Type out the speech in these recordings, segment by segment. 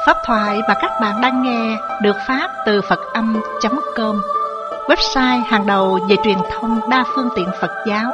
Pháp thoại mà các bạn đang nghe được phát từ Phật-âm.com, website hàng đầu về truyền thông đa phương tiện Phật giáo.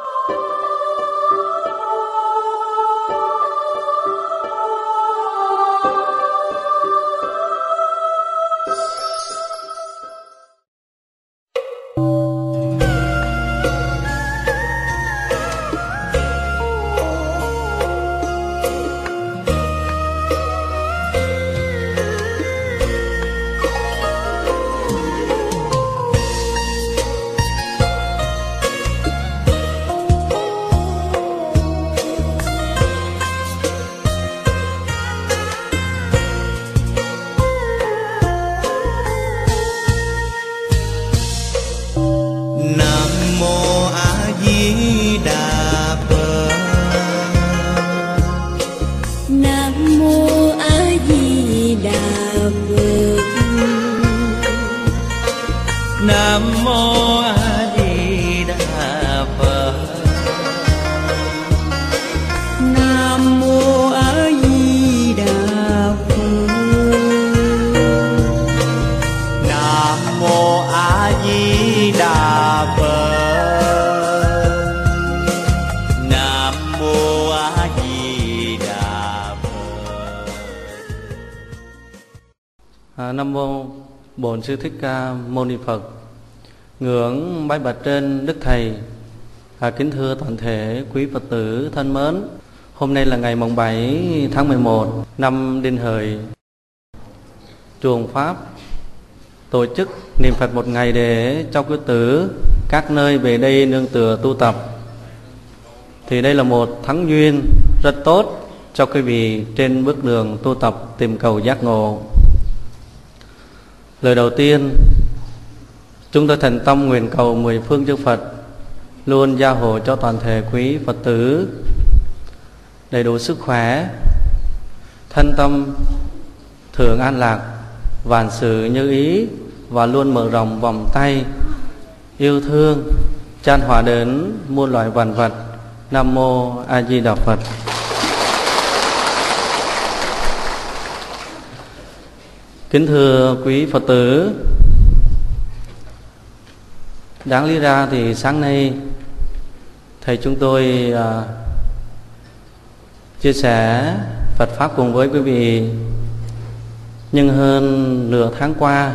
Nam mô Bổn Sư Thích Ca Mâu Ni Phật. Ngưỡng bái bạch trên Đức Thầy. Kính thưa toàn thể quý Phật tử thân mến, hôm nay là ngày mùng 7 tháng 11 năm Đinh Hợi. Chùa Pháp tổ chức niệm Phật một ngày để cho quý tử các nơi về đây nương tựa tu tập. Thì đây là một thắng duyên rất tốt cho quý vị trên bước đường tu tập tìm cầu giác ngộ. Lời đầu tiên, chúng tôi thành tâm nguyện cầu mười phương chư Phật luôn gia hộ cho toàn thể quý Phật tử đầy đủ sức khỏe, thân tâm thường an lạc, vạn sự như ý, và luôn mở rộng vòng tay yêu thương chan hòa đến muôn loài vạn vật. Nam mô A Di Đà Phật. Kính thưa quý Phật tử, đáng lý ra thì sáng nay thầy chúng tôi chia sẻ Phật Pháp cùng với quý vị, nhưng hơn nửa tháng qua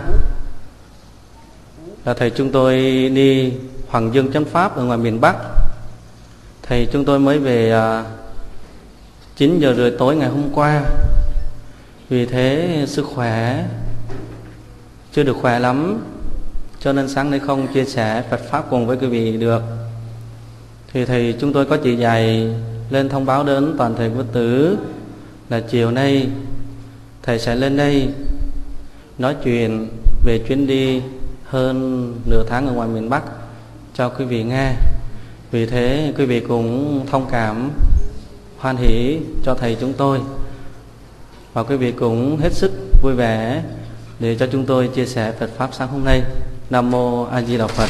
là thầy chúng tôi đi Hoàng Dương chánh Pháp ở ngoài miền Bắc. Thầy chúng tôi mới về 9 giờ rưỡi tối ngày hôm qua. Vì thế sức khỏe chưa được khỏe lắm, cho nên sáng nay không chia sẻ Phật Pháp cùng với quý vị được. Thì thầy chúng tôi có chỉ dạy lên thông báo đến toàn thể Phật tử là chiều nay thầy sẽ lên đây nói chuyện về chuyến đi hơn nửa tháng ở ngoài miền Bắc cho quý vị nghe. Vì thế quý vị cũng thông cảm, hoan hỷ cho thầy chúng tôi, và quý vị cũng hết sức vui vẻ để cho chúng tôi chia sẻ Phật Pháp sáng hôm nay. Nam mô A Di Đà Phật.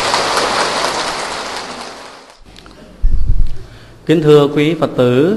Kính thưa quý Phật tử,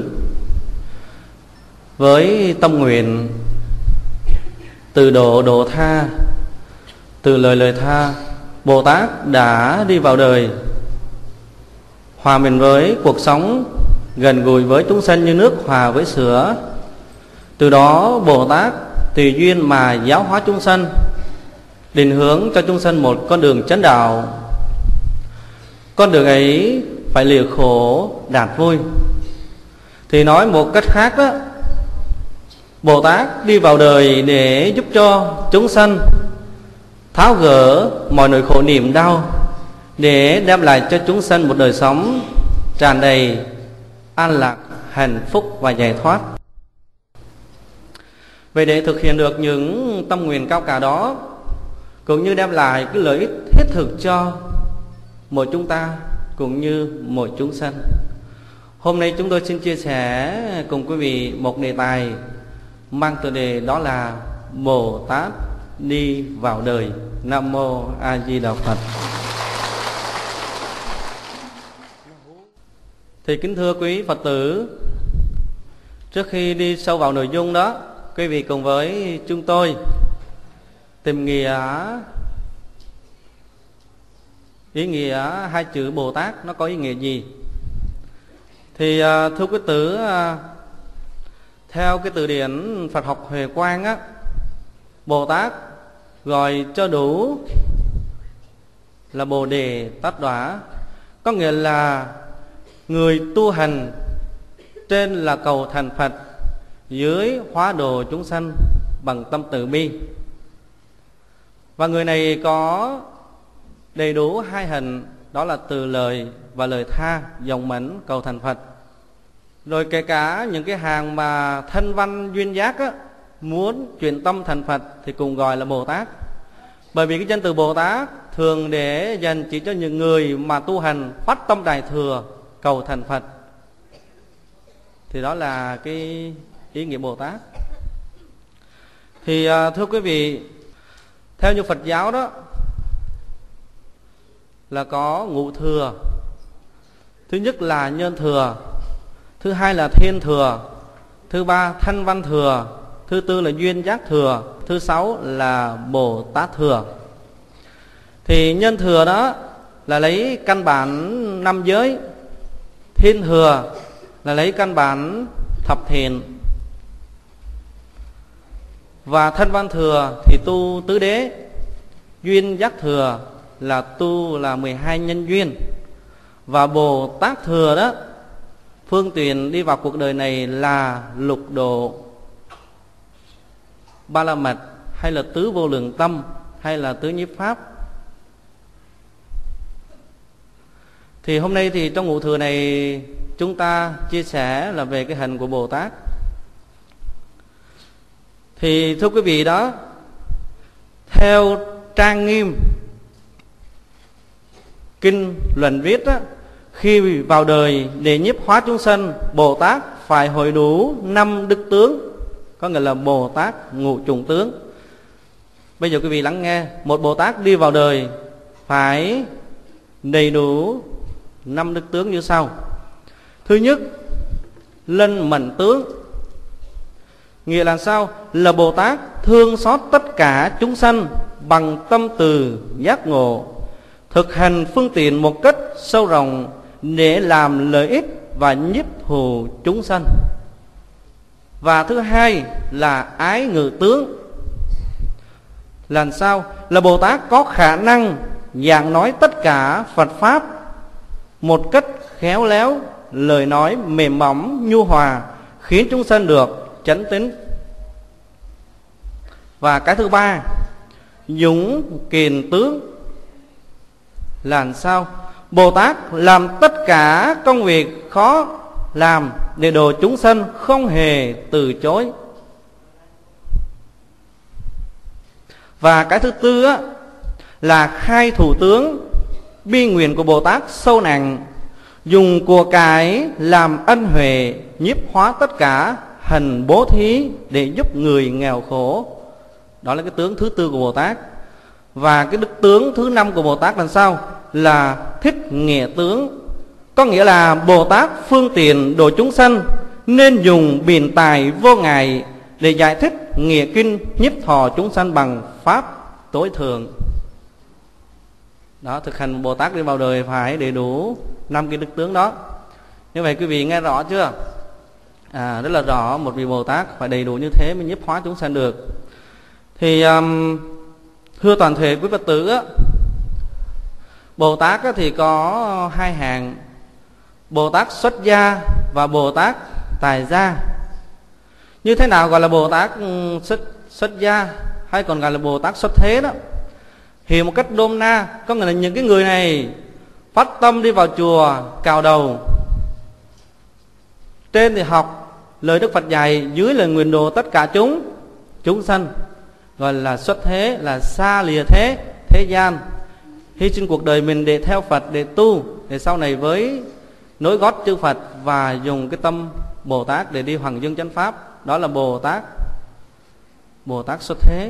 với tâm nguyện từ độ tha, từ lời tha, Bồ Tát đã đi vào đời, hòa mình với cuộc sống, gần gũi với chúng sanh như nước hòa với sữa. Từ đó Bồ Tát tùy duyên mà giáo hóa chúng sanh, định hướng cho chúng sanh một con đường chánh đạo. Con đường ấy phải lìa khổ đạt vui. Thì nói một cách khác đó, Bồ Tát đi vào đời để giúp cho chúng sanh tháo gỡ mọi nỗi khổ niềm đau, để đem lại cho chúng sanh một đời sống tràn đầy an lạc, hạnh phúc và giải thoát. Vậy để thực hiện được những tâm nguyện cao cả đó, cũng như đem lại cái lợi ích thiết thực cho mỗi chúng ta cũng như mỗi chúng sanh, hôm nay chúng tôi xin chia sẻ cùng quý vị một đề tài mang tựa đề đó là Bồ Tát đi vào đời. Nam mô A Di Đà Phật. Thì kính thưa quý Phật tử, trước khi đi sâu vào nội dung đó, quý vị cùng với chúng tôi tìm nghĩa ý nghĩa hai chữ Bồ Tát nó có ý nghĩa gì. Thì thưa quý tử, theo cái từ điển Phật học Huệ Quang á, Bồ Tát gọi cho đủ là Bồ Đề Tát Đọa, có nghĩa là người tu hành, trên là cầu thành Phật, dưới hóa độ chúng sanh bằng tâm từ bi. Và người này có đầy đủ hai hình, đó là từ lời và lời tha, dòng mẫn cầu thành Phật. Rồi kể cả những cái hàng mà thân văn duyên giác á, muốn chuyển tâm thành Phật thì cùng gọi là Bồ Tát. Bởi vì cái danh từ Bồ Tát thường để dành chỉ cho những người mà tu hành phát tâm đại thừa cầu thành Phật. Thì đó là cái ý nghĩa Bồ Tát. Thì thưa quý vị, theo như Phật giáo đó là có ngũ thừa. Thứ nhất là nhân thừa, thứ hai là thiên thừa, thứ ba thanh văn thừa, thứ tư là duyên giác thừa, thứ sáu là Bồ Tát thừa. Thì nhân thừa đó là lấy căn bản năm giới, thiên thừa là lấy căn bản thập thiện, và thanh văn thừa thì tu tứ đế, duyên giác thừa là tu là 12 nhân duyên, và Bồ Tát thừa đó phương tiện đi vào cuộc đời này là lục độ, ba la mật, hay là tứ vô lượng tâm, hay là tứ nhiếp pháp. Thì hôm nay thì trong ngũ thừa này chúng ta chia sẻ là về cái hình của Bồ Tát. Thì thưa quý vị đó, theo trang nghiêm kinh luận viết đó, khi vào đời để nhiếp hóa chúng sanh, Bồ Tát phải hội đủ 5 đức tướng, có nghĩa là Bồ Tát ngũ trùng tướng. Bây giờ quý vị lắng nghe, một Bồ Tát đi vào đời phải đầy đủ 5 đức tướng như sau. Thứ nhất, lân mẫn tướng. Nghĩa là sao? Là Bồ Tát thương xót tất cả chúng sanh bằng tâm từ giác ngộ, thực hành phương tiện một cách sâu rộng để làm lợi ích và nhiếp thù chúng sanh. Và thứ hai là ái ngự tướng. Làm sao? Là Bồ Tát có khả năng giảng nói tất cả Phật Pháp một cách khéo léo, lời nói mềm mỏng nhu hòa, khiến chúng sanh được chánh tín. Và cái thứ ba, dũng kiền tướng. Làm sao? Bồ Tát làm tất cả công việc khó làm để độ chúng sanh, không hề từ chối. Và cái thứ tư á, là khai thủ tướng. Bi nguyện của Bồ Tát sâu nặng, dùng của cải làm ân huệ, nhiếp hóa tất cả, hành bố thí để giúp người nghèo khổ. Đó là cái tướng thứ tư của Bồ Tát. Và cái đức tướng thứ 5 của Bồ Tát là sao? Là thích nghĩa tướng. Có nghĩa là Bồ Tát phương tiện độ chúng sanh, nên dùng biện tài vô ngại để giải thích nghĩa kinh, nhiếp thọ chúng sanh bằng pháp tối thượng. Đó, thực hành Bồ Tát đi vào đời phải đầy đủ 5 cái đức tướng đó. Như vậy quý vị nghe rõ chưa? Rất là rõ, một vị Bồ Tát phải đầy đủ như thế mới nhiếp hóa chúng sanh được. Thì thưa toàn thể quý Phật tử á, Bồ Tát á, thì có hai hạng: Bồ Tát xuất gia và Bồ Tát tài gia. Như thế nào gọi là Bồ Tát xuất gia, hay còn gọi là Bồ Tát xuất thế đó? Hiểu một cách đôm na, có nghĩa là những cái người này phát tâm đi vào chùa cào đầu, trên thì học lời Đức Phật dạy, dưới là nguyện độ tất cả chúng sanh, gọi là xuất thế, là xa lìa thế gian, hy sinh cuộc đời mình để theo Phật, để tu, để sau này với nối gót chư Phật và dùng cái tâm Bồ Tát để đi hoàng dương chánh pháp. Đó là Bồ Tát xuất thế.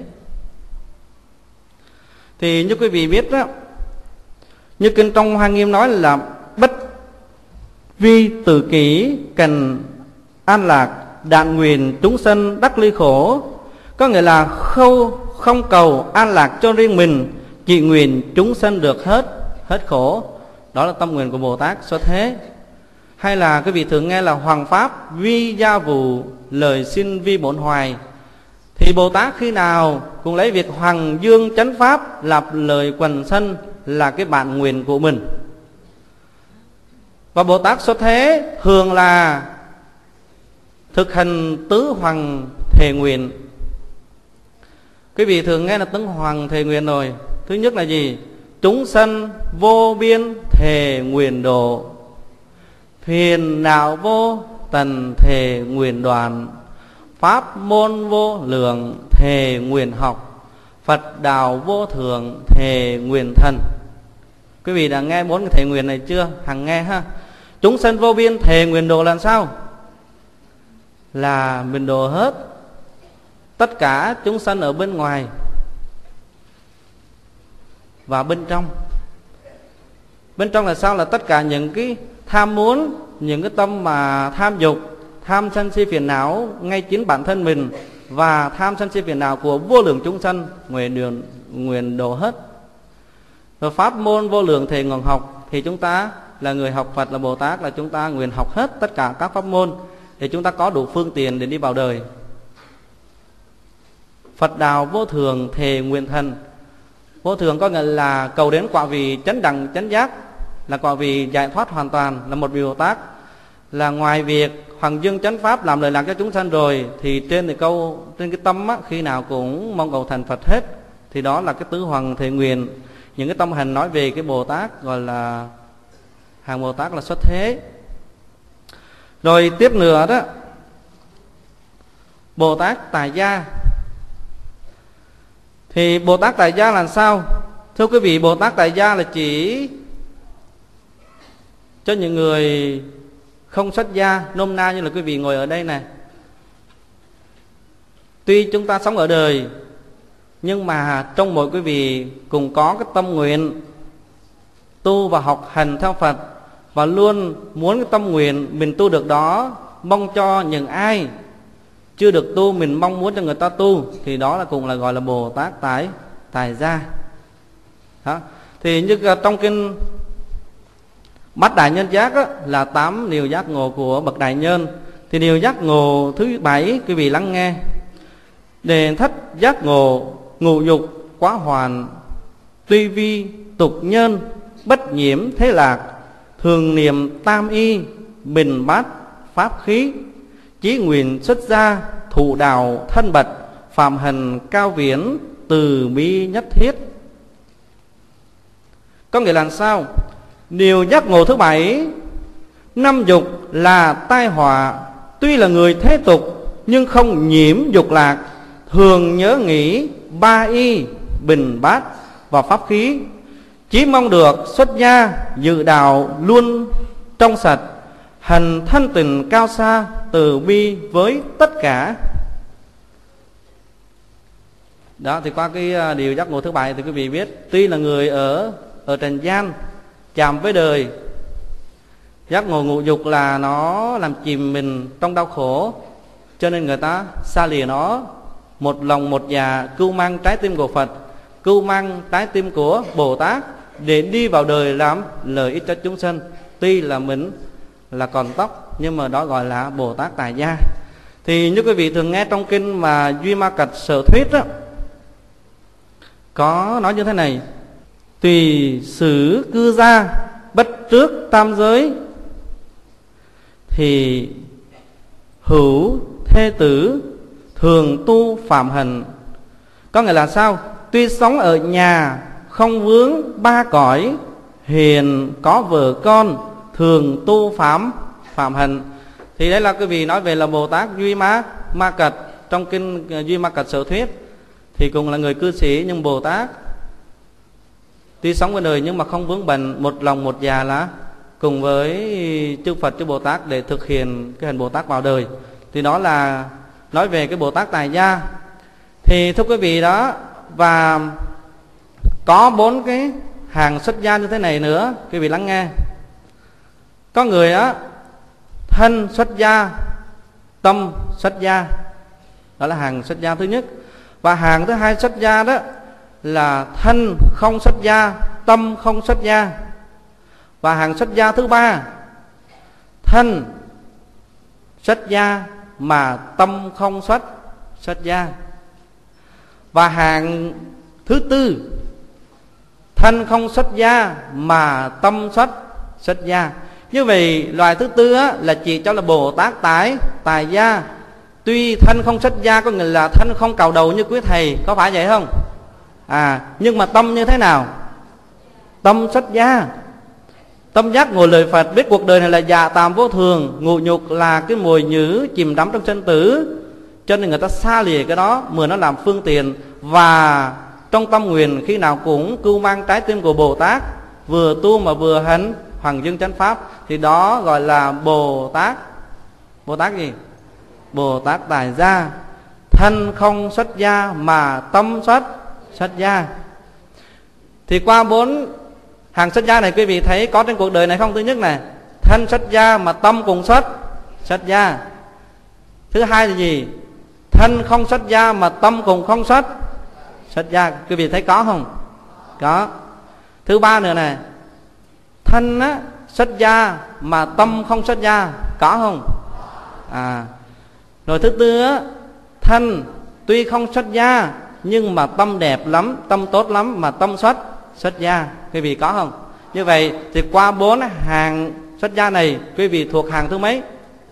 Thì như quý vị biết đó, như kinh trong Hoa Nghiêm nói là bất vi tự kỷ cần an lạc, đạn nguyện chúng sanh đắc ly khổ. Có nghĩa là không cầu an lạc cho riêng mình, chỉ nguyện chúng sanh được hết khổ. Đó là tâm nguyện của Bồ Tát Xuất Thế. Hay là quý vị thường nghe là Hoàng Pháp vi gia vụ, lời xin vi bổn hoài. Thì Bồ Tát khi nào cũng lấy việc Hoàng Dương chánh Pháp làm lời quần sanh là cái bản nguyện của mình. Và Bồ Tát Xuất Thế thường là thực hành tứ hoàng thề nguyện. Quý vị thường nghe là tứ hoàng thề nguyện rồi. Thứ nhất là gì? Chúng sanh vô biên thề nguyện độ, phiền não vô tần thề nguyện đoàn, pháp môn vô lượng thề nguyện học, Phật đạo vô thượng thề nguyện thân. Quý vị đã nghe 4 cái thề nguyện này chưa? Hằng nghe ha. Chúng sanh vô biên thề nguyện độ là sao? Là mình độ hết tất cả chúng sanh ở bên ngoài và bên trong. Bên trong là sao? Là tất cả những cái tham muốn, những cái tâm mà tham dục, tham sân si phiền não ngay chính bản thân mình, và tham sân si phiền não của vô lượng chúng sanh nguyện độ hết. Và pháp môn vô lượng thề nguyện học, thì chúng ta là người học Phật, là Bồ Tát, là chúng ta nguyện học hết tất cả các pháp môn để chúng ta có đủ phương tiện để đi vào đời. Phật đạo vô thường thề nguyện thần. Vô thường có nghĩa là cầu đến quả vị chánh đẳng chánh giác, là quả vị giải thoát hoàn toàn, là một vị Bồ Tát. Là ngoài việc Hoàng Dương chánh Pháp làm lời lạc cho chúng sanh rồi, thì trên cái tâm á, khi nào cũng mong cầu thành Phật hết. Thì đó là cái tứ hoàng thề nguyện. Những cái tâm hành nói về cái Bồ Tát gọi là hàng Bồ Tát là Xuất Thế. Rồi tiếp nữa đó, Bồ Tát Tại Gia. Thì Bồ Tát Tại Gia là sao? Thưa quý vị, Bồ Tát Tại Gia là chỉ cho những người không xuất gia, nôm na như là quý vị ngồi ở đây này. Tuy chúng ta sống ở đời, nhưng mà trong mỗi quý vị cùng có cái tâm nguyện tu và học hành theo Phật, và luôn muốn cái tâm nguyện mình tu được đó mong cho những ai chưa được tu, mình mong muốn cho người ta tu, thì đó là cũng là gọi là Bồ Tát Tại Gia. Đó. Thì như trong kinh Bát Đại Nhân Giác á, là 8 điều giác ngộ của bậc đại nhân. Thì điều giác ngộ thứ 7 quý vị lắng nghe: đề thất giác ngộ, ngũ dục quá hoàn, tuy vi tục nhân, bất nhiễm thế lạc, thường niệm tam y, bình bát pháp khí, chí nguyện xuất gia, thụ đạo thân bạch, phạm hành cao viễn, từ bi nhất thiết. Có nghĩa là sao? Điều giác ngộ thứ 7, 5 dục là tai họa, tuy là người thế tục nhưng không nhiễm dục lạc, thường nhớ nghĩ 3 y, bình bát và pháp khí, chỉ mong được xuất gia, dự đạo luôn trong sạch, hành thân tình cao xa, từ bi với tất cả. Đó, thì qua cái điều giác ngộ thứ 7 thì quý vị biết, tuy là người ở trần gian chạm với đời, giác ngộ ngũ dục là nó làm chìm mình trong đau khổ, cho nên người ta xa lìa nó, một lòng một dạ cưu mang trái tim của Phật, cưu mang trái tim của Bồ Tát để đi vào đời làm lợi ích cho chúng sanh. Tuy là mình là còn tóc, nhưng mà đó gọi là Bồ Tát Tại Gia. Thì như quý vị thường nghe trong kinh mà Duy Ma Cật Sở Thuyết đó, có nói như thế này: tùy xứ cư gia, bất trước tam giới, thì hữu thê tử, thường tu phạm hành. Có nghĩa là sao? Tuy sống ở nhà không vướng 3 cõi, hiền có vợ con, thường tu phạm hành. Thì đấy là quý vị nói về là Bồ Tát Duy Ma Cật trong kinh Duy Ma Cật Sở Thuyết. Thì cùng là người cư sĩ, nhưng Bồ Tát tuy sống ở đời nhưng mà không vướng bận, một lòng một dạ là cùng với chư Phật chư Bồ Tát để thực hiện cái hành Bồ Tát vào đời. Thì đó là nói về cái Bồ Tát Tại Gia. Thì thưa quý vị đó, và có 4 cái hàng xuất gia như thế này nữa, quý vị lắng nghe. Có người á thân xuất gia tâm xuất gia. Đó là hàng xuất gia thứ nhất. Và hàng thứ hai xuất gia đó là thân không xuất gia, tâm không xuất gia. Và hàng xuất gia thứ ba, thân xuất gia mà tâm không xuất gia. Và hàng thứ tư, thân không xuất gia mà tâm xuất gia. Như vậy loài thứ tư á, là chỉ cho là Bồ Tát tại gia. Tuy thân không xuất gia có nghĩa là thân không cạo đầu như quý thầy, có phải vậy không? Nhưng mà tâm như thế nào? Tâm xuất gia. Tâm giác ngồi lời Phật, biết cuộc đời này là dạ tạm vô thường, ngũ nhục là cái mồi nhử chìm đắm trong sinh tử, cho nên người ta xa lìa cái đó, mượn nó làm phương tiện. Và trong tâm nguyện khi nào cũng cưu mang trái tim của Bồ Tát, vừa tu mà vừa hành Hoàng Dương Chánh Pháp, thì đó gọi là Bồ Tát. Bồ Tát gì? Bồ Tát tại gia. Thân không xuất gia mà tâm xuất gia. Thì qua 4 hàng xuất gia này quý vị thấy có trên cuộc đời này không? Thứ nhất này, thân xuất gia mà tâm cùng xuất gia. Thứ hai là gì? Thân không xuất gia mà tâm cùng không xuất gia. Quý vị thấy có không? Có. Thứ ba nữa này, thân á, xuất gia mà tâm không xuất gia, có không? Rồi thứ tư á, thân tuy không xuất gia nhưng mà tâm đẹp lắm, tâm tốt lắm mà tâm xuất gia. Quý vị có không? Như vậy thì qua 4 hàng xuất gia này, quý vị thuộc hàng thứ mấy?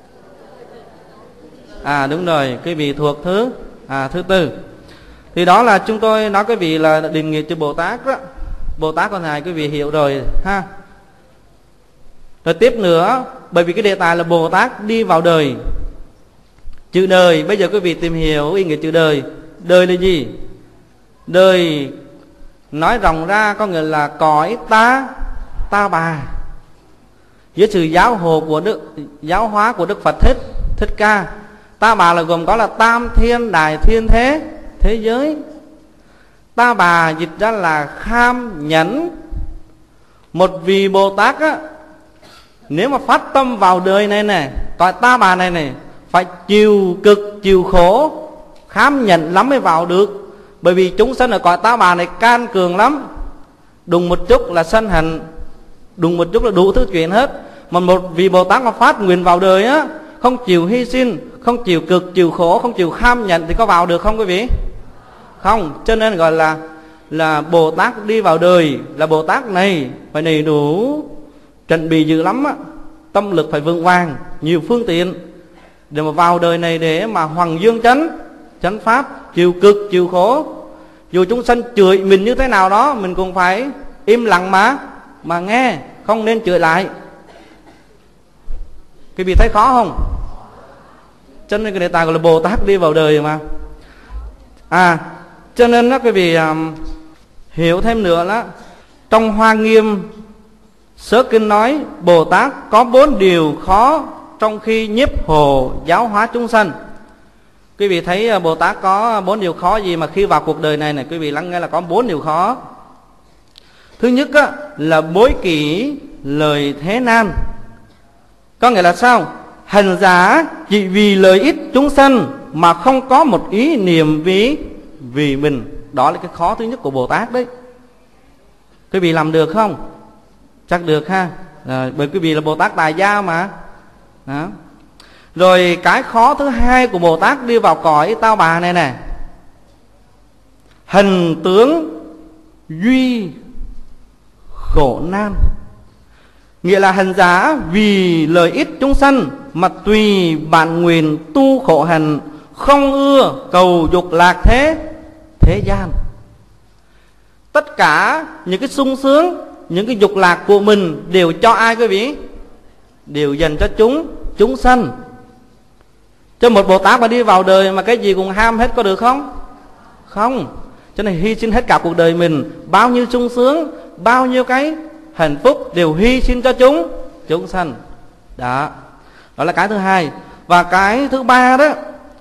Đúng rồi, quý vị thuộc thứ tư. Thì đó là chúng tôi nói quý vị là định nghĩa cho Bồ Tát đó. Bồ Tát con này quý vị hiểu rồi ha. Rồi tiếp nữa, bởi vì cái đề tài là Bồ Tát đi vào đời. Chữ đời, bây giờ quý vị tìm hiểu ý nghĩa chữ đời. Đời là gì? Đời nói rộng ra có nghĩa là cõi ta bà. Dưới sự giáo hóa của Đức Phật Thích Ca, ta bà là gồm có là tam thiên đại thiên thế giới. Ta bà dịch ra là kham nhẫn. Một vị Bồ Tát á, nếu mà phát tâm vào đời này nè, cõi ta bà này nè, phải chịu cực chịu khổ, kham nhẫn lắm mới vào được. Bởi vì chúng sanh ở cõi ta bà này can cường lắm, đùng một chút là sân hận, đùng một chút là đủ thứ chuyện hết. Mà một vị Bồ Tát mà phát nguyện vào đời á, không chịu hy sinh, không chịu cực chịu khổ, không chịu kham nhận thì có vào được không quý vị? Không. Cho nên gọi là Bồ Tát đi vào đời, là Bồ Tát này phải đầy đủ chuẩn bị dữ lắm á, tâm lực phải vững vàng, nhiều phương tiện để mà vào đời này để mà Hoàng Dương chánh Pháp, chịu cực chịu khổ. Dù chúng sanh chửi mình như thế nào đó, mình cũng phải im lặng mà nghe, không nên chửi lại. Quý vị thấy khó không? Cho nên cái đề tài gọi là Bồ Tát đi vào đời mà. Cho nên đó quý vị hiểu thêm nữa đó, trong Hoa Nghiêm Sớ Kinh nói Bồ Tát có 4 điều khó trong khi nhiếp hộ giáo hóa chúng sanh. Quý vị thấy Bồ Tát có 4 điều khó gì mà khi vào cuộc đời này quý vị lắng nghe là có 4 điều khó. Thứ nhất á, là bối kỷ lời thế nan. Có nghĩa là sao? Hành giả chỉ vì lợi ích chúng sanh mà không có một ý niệm vì mình. Đó là cái khó thứ nhất của Bồ Tát đấy. Quý vị làm được không? Chắc được ha. Bởi quý vị là Bồ Tát tại gia mà đó. Rồi cái khó thứ hai của Bồ Tát đi vào cõi tao bà này nè, hình tướng duy khổ nan. Nghĩa là hành giả vì lợi ích chúng sanh mà tùy bản nguyện tu khổ hạnh, không ưa cầu dục lạc thế gian. Tất cả những cái sung sướng, những cái dục lạc của mình đều cho ai quý vị? Đều dành cho chúng sanh. Cho một Bồ Tát mà đi vào đời mà cái gì cũng ham hết có được không? Không. Cho nên hy sinh hết cả cuộc đời mình, bao nhiêu sung sướng, bao nhiêu cái hạnh phúc đều hy sinh cho chúng sanh. Đó là cái thứ hai. Và cái thứ ba đó,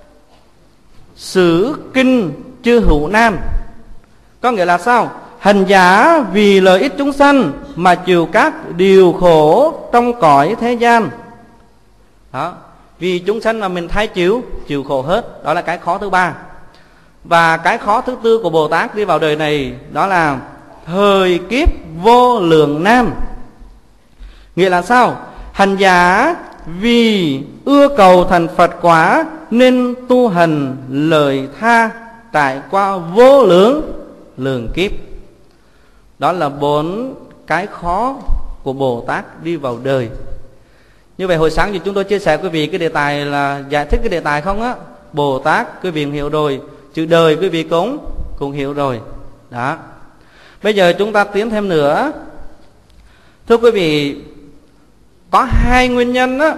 sử kinh chư hữu nan. Có nghĩa là sao? Hành giả vì lợi ích chúng sanh mà chịu các điều khổ trong cõi thế gian. Đó. vì chúng sanh mà mình thay chịu khổ hết. Đó là cái khó thứ ba. Và cái khó thứ tư của Bồ Tát đi vào đời này, đó là thời kiếp vô lượng nam. Nghĩa là sao? Hành giả vì ưa cầu thành Phật quả nên tu hành lời tha trải qua vô lượng kiếp. Đó là 4 cái khó của Bồ Tát đi vào đời. Như vậy hồi sáng thì chúng tôi chia sẻ quý vị cái đề tài là giải thích cái đề tài không á. Bồ Tát quý vị hiểu rồi, chữ đời quý vị cũng hiểu rồi. Đó. Bây giờ chúng ta tiến thêm nữa. Thưa quý vị, có 2 nguyên nhân á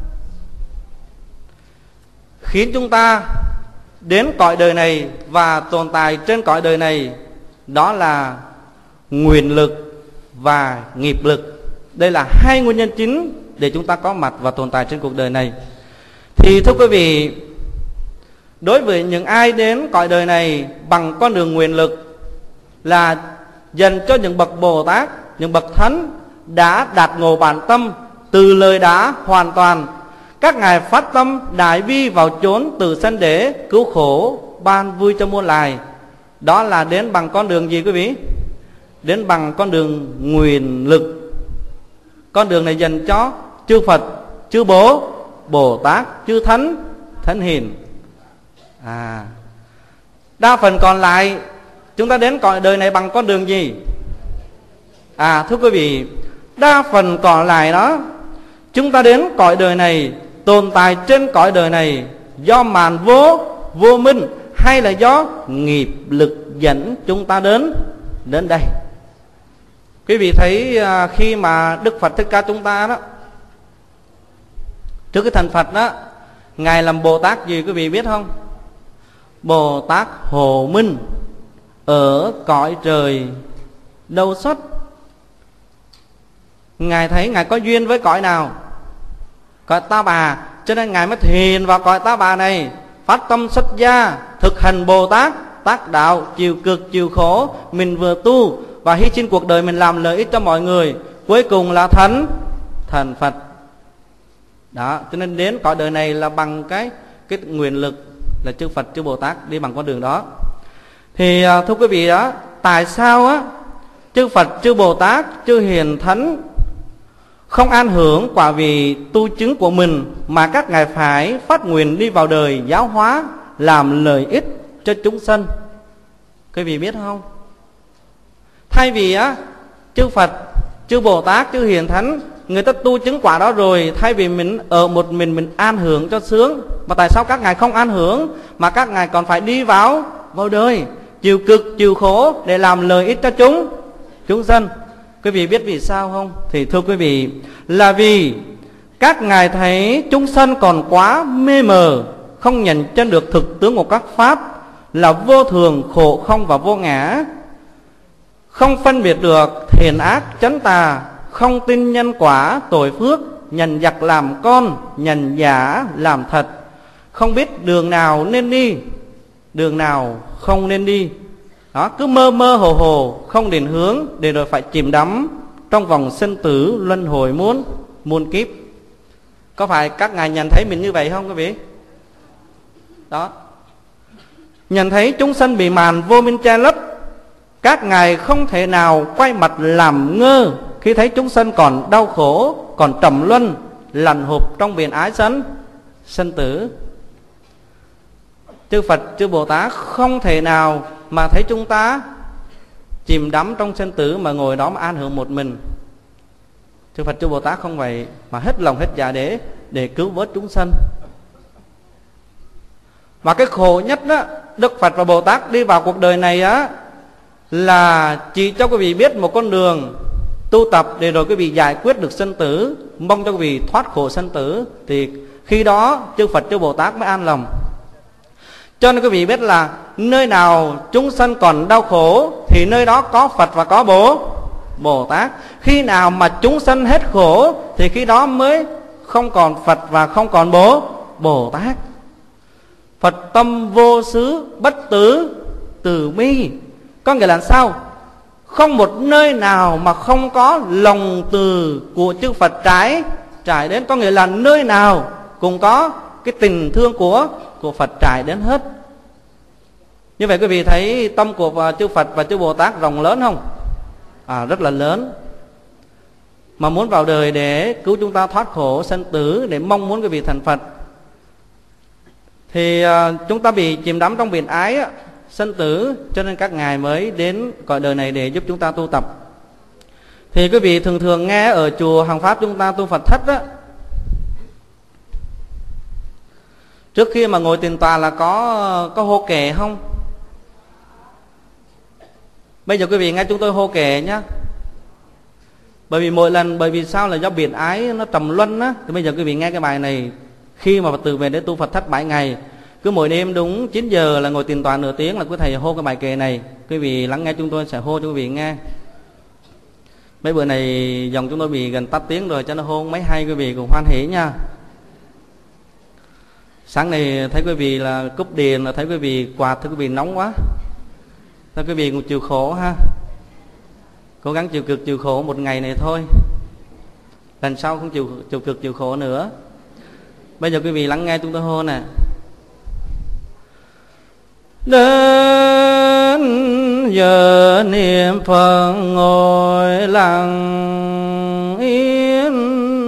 khiến chúng ta đến cõi đời này và tồn tại trên cõi đời này. Đó là nguyện lực và nghiệp lực. Đây là 2 nguyên nhân chính để chúng ta có mặt và tồn tại trên cuộc đời này. Thì thưa quý vị, đối với những ai đến cõi đời này bằng con đường nguyện lực là dành cho những bậc Bồ Tát, những bậc thánh đã đạt ngộ bản tâm, từ lời đã hoàn toàn. Các ngài phát tâm đại bi vào chốn từ sanh để cứu khổ ban vui cho muôn loài. Đó là đến bằng con đường gì quý vị? Đến bằng con đường nguyện lực. Con đường này dành cho chư Phật, chư Bồ Tát, chư Thánh, Thánh Hiền. Đa phần còn lại chúng ta đến cõi đời này bằng con đường gì? Thưa quý vị, đa phần còn lại đó, chúng ta đến cõi đời này, tồn tại trên cõi đời này do màn vô minh hay là do nghiệp lực dẫn chúng ta đến đây. Quý vị thấy khi mà Đức Phật Thích Ca chúng ta đó, trước cái thành Phật đó, ngài làm Bồ Tát gì quý vị biết không? Bồ Tát Hồ Minh ở cõi trời đâu xuất. Ngài thấy ngài có duyên với cõi nào? Cõi Ta Bà. Cho nên ngài mới thiền vào cõi Ta Bà này, phát tâm xuất gia, thực hành Bồ Tát tác đạo, chịu cực chịu khổ. Mình vừa tu và hy sinh cuộc đời mình làm lợi ích cho mọi người, cuối cùng là thành Phật. Đó, cho nên đến cõi đời này là bằng cái nguyện lực là chư Phật, chư Bồ Tát đi bằng con đường đó. Thì thưa quý vị đó, tại sao á chư Phật, chư Bồ Tát, chư Hiền Thánh không an hưởng quả vị tu chứng của mình, mà các ngài phải phát nguyện đi vào đời giáo hóa, làm lợi ích cho chúng sanh? Quý vị biết không? Thay vì á chư Phật, chư Bồ Tát, chư Hiền Thánh người ta tu chứng quả đó rồi, thay vì mình ở một mình an hưởng cho sướng, mà tại sao các ngài không an hưởng mà các ngài còn phải đi vào đời, chịu cực chịu khổ để làm lợi ích cho chúng sanh? Quý vị biết vì sao không? Thì thưa quý vị, là vì các ngài thấy chúng sanh còn quá mê mờ, không nhận chân được thực tướng của các pháp là vô thường, khổ không và vô ngã, không phân biệt được thiện ác chánh tà, không tin nhân quả tội phước, nhận giặc làm con, nhận giả làm thật, không biết đường nào nên đi, đường nào không nên đi. Đó, cứ mơ mơ hồ hồ, không định hướng, để rồi phải chìm đắm trong vòng sinh tử luân hồi muôn kiếp. Có phải các ngài nhận thấy mình như vậy không quý vị? Đó, nhận thấy chúng sanh bị màn vô minh che lấp, các ngài không thể nào quay mặt làm ngơ khi thấy chúng sanh còn đau khổ, còn trầm luân lằn hụp trong biển ái sanh tử. Chư Phật, chư Bồ Tát không thể nào mà thấy chúng ta chìm đắm trong sinh tử mà ngồi đó mà an hưởng một mình. Chư Phật, chư Bồ Tát không vậy, mà hết lòng hết dạ để cứu vớt chúng sanh. Mà cái khổ nhất đó, Đức Phật và Bồ Tát đi vào cuộc đời này á, là chỉ cho quý vị biết một con đường tu tập để rồi quý vị giải quyết được sinh tử, mong cho quý vị thoát khổ sinh tử, thì khi đó chư Phật, chư Bồ Tát mới an lòng. Cho nên quý vị biết là nơi nào chúng sanh còn đau khổ thì nơi đó có Phật và có Bồ Tát. Khi nào mà chúng sanh hết khổ thì khi đó mới không còn Phật và không còn Bồ Tát. Phật tâm vô xứ bất tử từ bi, có nghĩa là sao? Không một nơi nào mà không có lòng từ của chư Phật trải đến. Có nghĩa là nơi nào cũng có cái tình thương của Phật trải đến hết. Như vậy quý vị thấy tâm của chư Phật và chư Bồ Tát rộng lớn không? Rất là lớn. Mà muốn vào đời để cứu chúng ta thoát khổ sanh tử, để mong muốn quý vị thành Phật, thì chúng ta bị chìm đắm trong biển ái sanh tử, cho nên các ngài mới đến cõi đời này để giúp chúng ta tu tập. Thì quý vị thường thường nghe ở chùa Hàng Pháp chúng ta tu Phật thất á, trước khi mà ngồi tiền tòa là có hô kệ không? Bây giờ quý vị nghe chúng tôi hô kệ nhá. Bởi vì mỗi lần, bởi vì sao? Là do biển ái nó trầm luân á. Thì bây giờ quý vị nghe cái bài này, khi mà Phật tử về để tu Phật thất 7 ngày, cứ mỗi đêm đúng 9 giờ là ngồi tiền tòa nửa tiếng là quý thầy hô cái bài kệ này. Quý vị lắng nghe chúng tôi sẽ hô cho quý vị nghe. Mấy bữa này dòng chúng tôi bị gần tắt tiếng rồi, cho nó hô mấy hay, quý vị cùng hoan hỷ nha. Sáng này thấy quý vị là cúp điện, là thấy quý vị quạt, thấy quý vị nóng quá, thôi quý vị cũng chịu khổ ha. Cố gắng chịu cực chịu khổ một ngày này thôi, lần sau không chịu cực chịu khổ nữa. Bây giờ quý vị lắng nghe chúng tôi hô nè. Đến giờ niệm Phật ngồi lặng yên,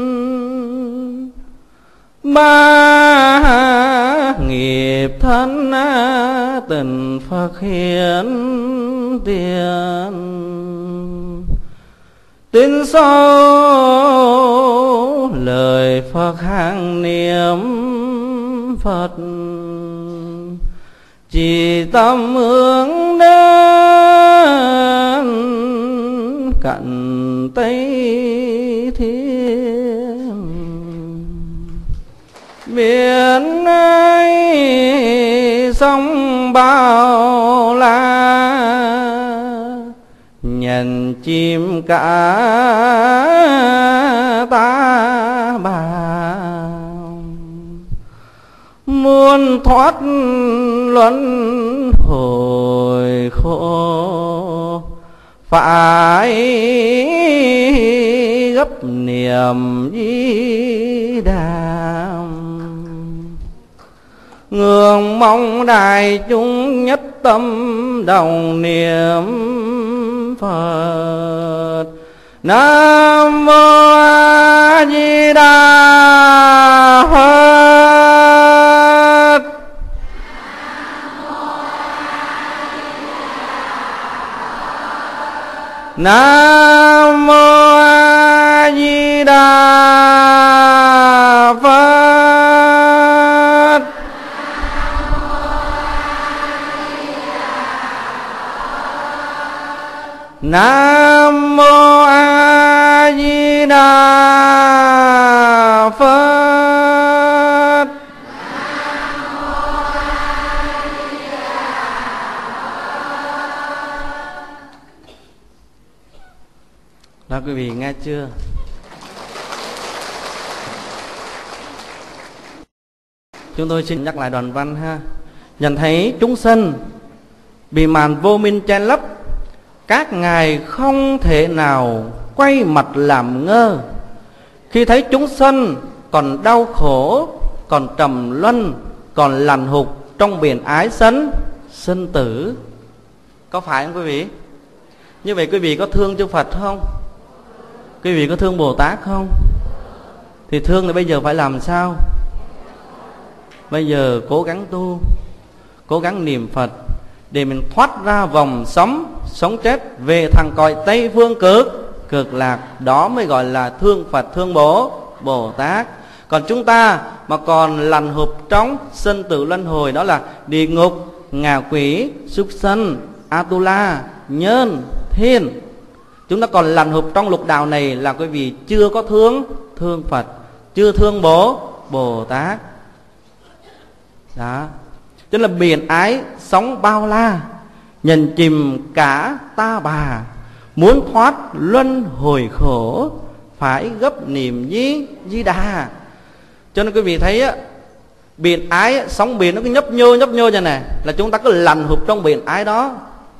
ba nghiệp thân tình Phật hiển tiền, tin sâu lời Phật hàng niệm Phật, chỉ tâm hướng đến cận Tây Thiên. Biển ấy sông bao la, nhận chim cả ta bà, muốn thoát luân hồi khổ, phải gấp niệm Di Đà. Ngưỡng mong đại chúng nhất tâm đồng niệm Phật. Nam mô A Di Đà Phật. Nam mô A Di Đà Phật. Nam mô A Di Đà Phật. Đó, quý vị nghe chưa? Chúng tôi xin nhắc lại đoạn văn ha. Nhận thấy chúng sanh bị màn vô minh che lấp, các ngài không thể nào quay mặt làm ngơ. Khi thấy chúng sanh còn đau khổ, còn trầm luân, còn lằn hục trong biển ái sinh tử. Có phải không quý vị? Như vậy quý vị có thương chư Phật không? Quý vị có thương Bồ Tát không? Thì thương thì bây giờ phải làm sao? Bây giờ cố gắng tu, cố gắng niệm Phật, để mình thoát ra vòng sống chết, về thẳng cõi Tây Phương cực lạc. Đó mới gọi là thương Phật thương Bồ Tát. Còn chúng ta mà còn lằn hụp trong sinh tử luân hồi, đó là địa ngục, ngạ quỷ, súc sanh, Atula, nhân, thiên. Chúng ta còn lằn hụp trong lục đạo này là quý vị chưa có thương Phật, chưa thương Bồ Tát. Đó. Cho nên là biển ái sóng bao la, nhận chìm cả ta bà, muốn thoát luân hồi khổ, phải gấp niệm Di Đà. Cho nên quý vị thấy á, biển ái, sóng biển nó cứ nhấp nhô như này, là chúng ta cứ lằn hụp trong biển ái đó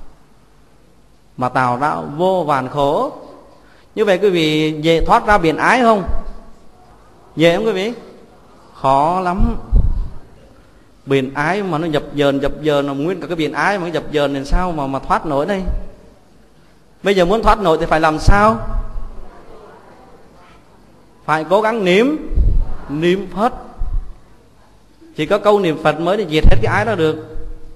mà tạo ra vô vàn khổ. Như vậy quý vị về thoát ra biển ái không? Về không quý vị? khó lắm. Biển ái mà nó dập dờn nó nguyên cả cái biển ái mà nó dập dờn thì sao mà thoát nổi đây? Bây giờ muốn thoát nổi thì phải làm sao? Phải cố gắng niệm Phật. Chỉ có câu niệm Phật mới để diệt hết cái ái đó được.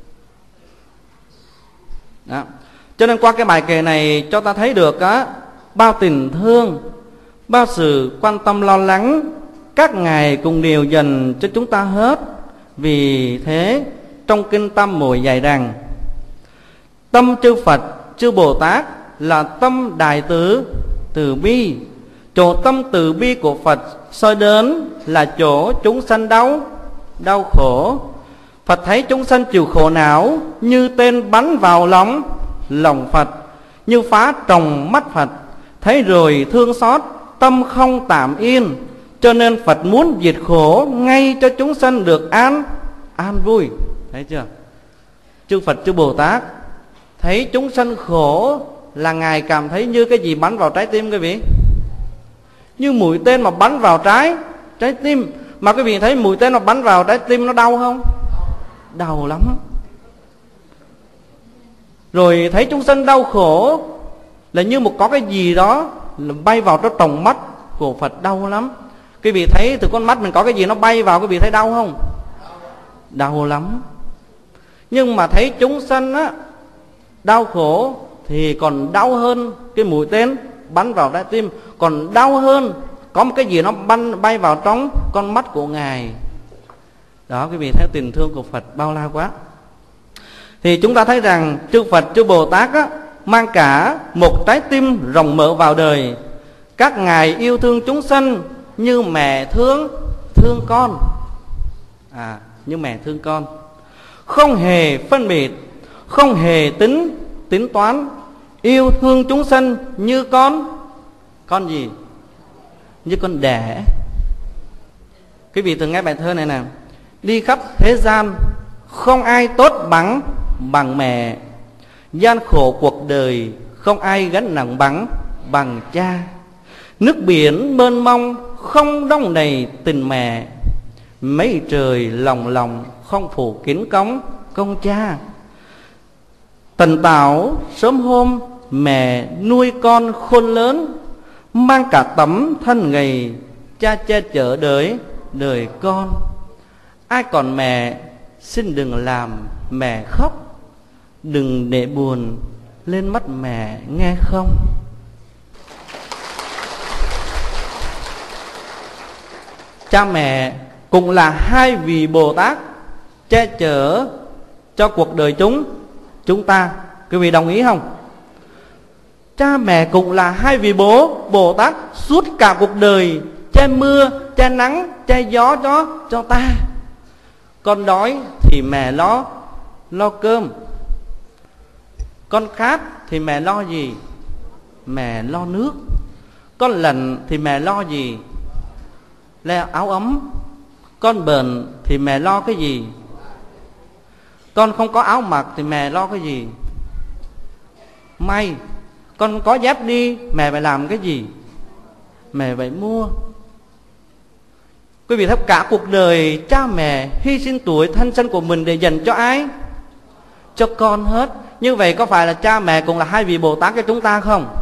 Đó. Cho nên qua cái bài kệ này cho ta thấy được á, bao tình thương, bao sự quan tâm lo lắng các ngài cùng đều dành cho chúng ta hết. Vì thế trong kinh Tam Muội dạy rằng tâm chư Phật chư Bồ Tát là tâm đại từ bi. Chỗ tâm từ bi của Phật soi đến là chỗ chúng sanh đau khổ. Phật thấy chúng sanh chịu khổ não như tên bắn vào lòng Phật, như phá tròng mắt Phật. Thấy rồi thương xót tâm không tạm yên, cho nên Phật muốn diệt khổ ngay cho chúng sanh được an vui. Thấy chưa? Chư Phật chư Bồ Tát thấy chúng sanh khổ là ngài cảm thấy như cái gì bắn vào trái tim quý vị? Như mũi tên mà bắn vào trái tim. Mà quý vị thấy mũi tên mà bắn vào trái tim nó đau không? Đau lắm. Rồi thấy chúng sanh đau khổ là như có cái gì đó bay vào trong tròng mắt của Phật, đau lắm. Quý vị thấy từ con mắt mình có cái gì nó bay vào, quý vị thấy đau không? Đau lắm. Nhưng mà thấy chúng sanh á đau khổ thì còn đau hơn cái mũi tên bắn vào trái tim, còn đau hơn có một cái gì nó bay vào trong con mắt của ngài. Đó, quý vị thấy tình thương của Phật bao la quá. Thì chúng ta thấy rằng chư Phật chư Bồ Tát á, mang cả một trái tim rộng mở vào đời. Các ngài yêu thương chúng sanh như mẹ thương con. Như mẹ thương con, không hề phân biệt, không hề tính toán, yêu thương chúng sanh như con gì? Như con đẻ. Quý vị từng nghe bài thơ này nè: đi khắp thế gian không ai tốt bằng mẹ, gian khổ cuộc đời không ai gánh nặng bằng cha. Nước biển mênh mông không đong đầy tình mẹ, mấy trời lòng không phủ kín công cha. Tần tảo sớm hôm mẹ nuôi con khôn lớn, mang cả tấm thân gầy cha che chở đời con. Ai còn mẹ xin đừng làm mẹ khóc, đừng để buồn lên mắt mẹ nghe không. Cha mẹ cũng là hai vị Bồ Tát che chở cho cuộc đời chúng ta. Quý vị đồng ý không? Cha mẹ cũng là hai vị Bồ Tát suốt cả cuộc đời, che mưa, che nắng, che gió cho ta. Con đói thì mẹ lo cơm, con khát thì mẹ lo gì? Mẹ lo nước. Con lạnh thì mẹ lo gì? Lo áo ấm. Con bệnh thì mẹ lo cái gì? Con không có áo mặc thì mẹ lo cái gì? May. Con có dép đi, mẹ phải làm cái gì? Mẹ phải mua. Quý vị thấy cả cuộc đời cha mẹ hy sinh tuổi thanh xuân của mình để dành cho ai? Cho con hết. Như vậy có phải là cha mẹ cũng là hai vị Bồ Tát cho chúng ta không?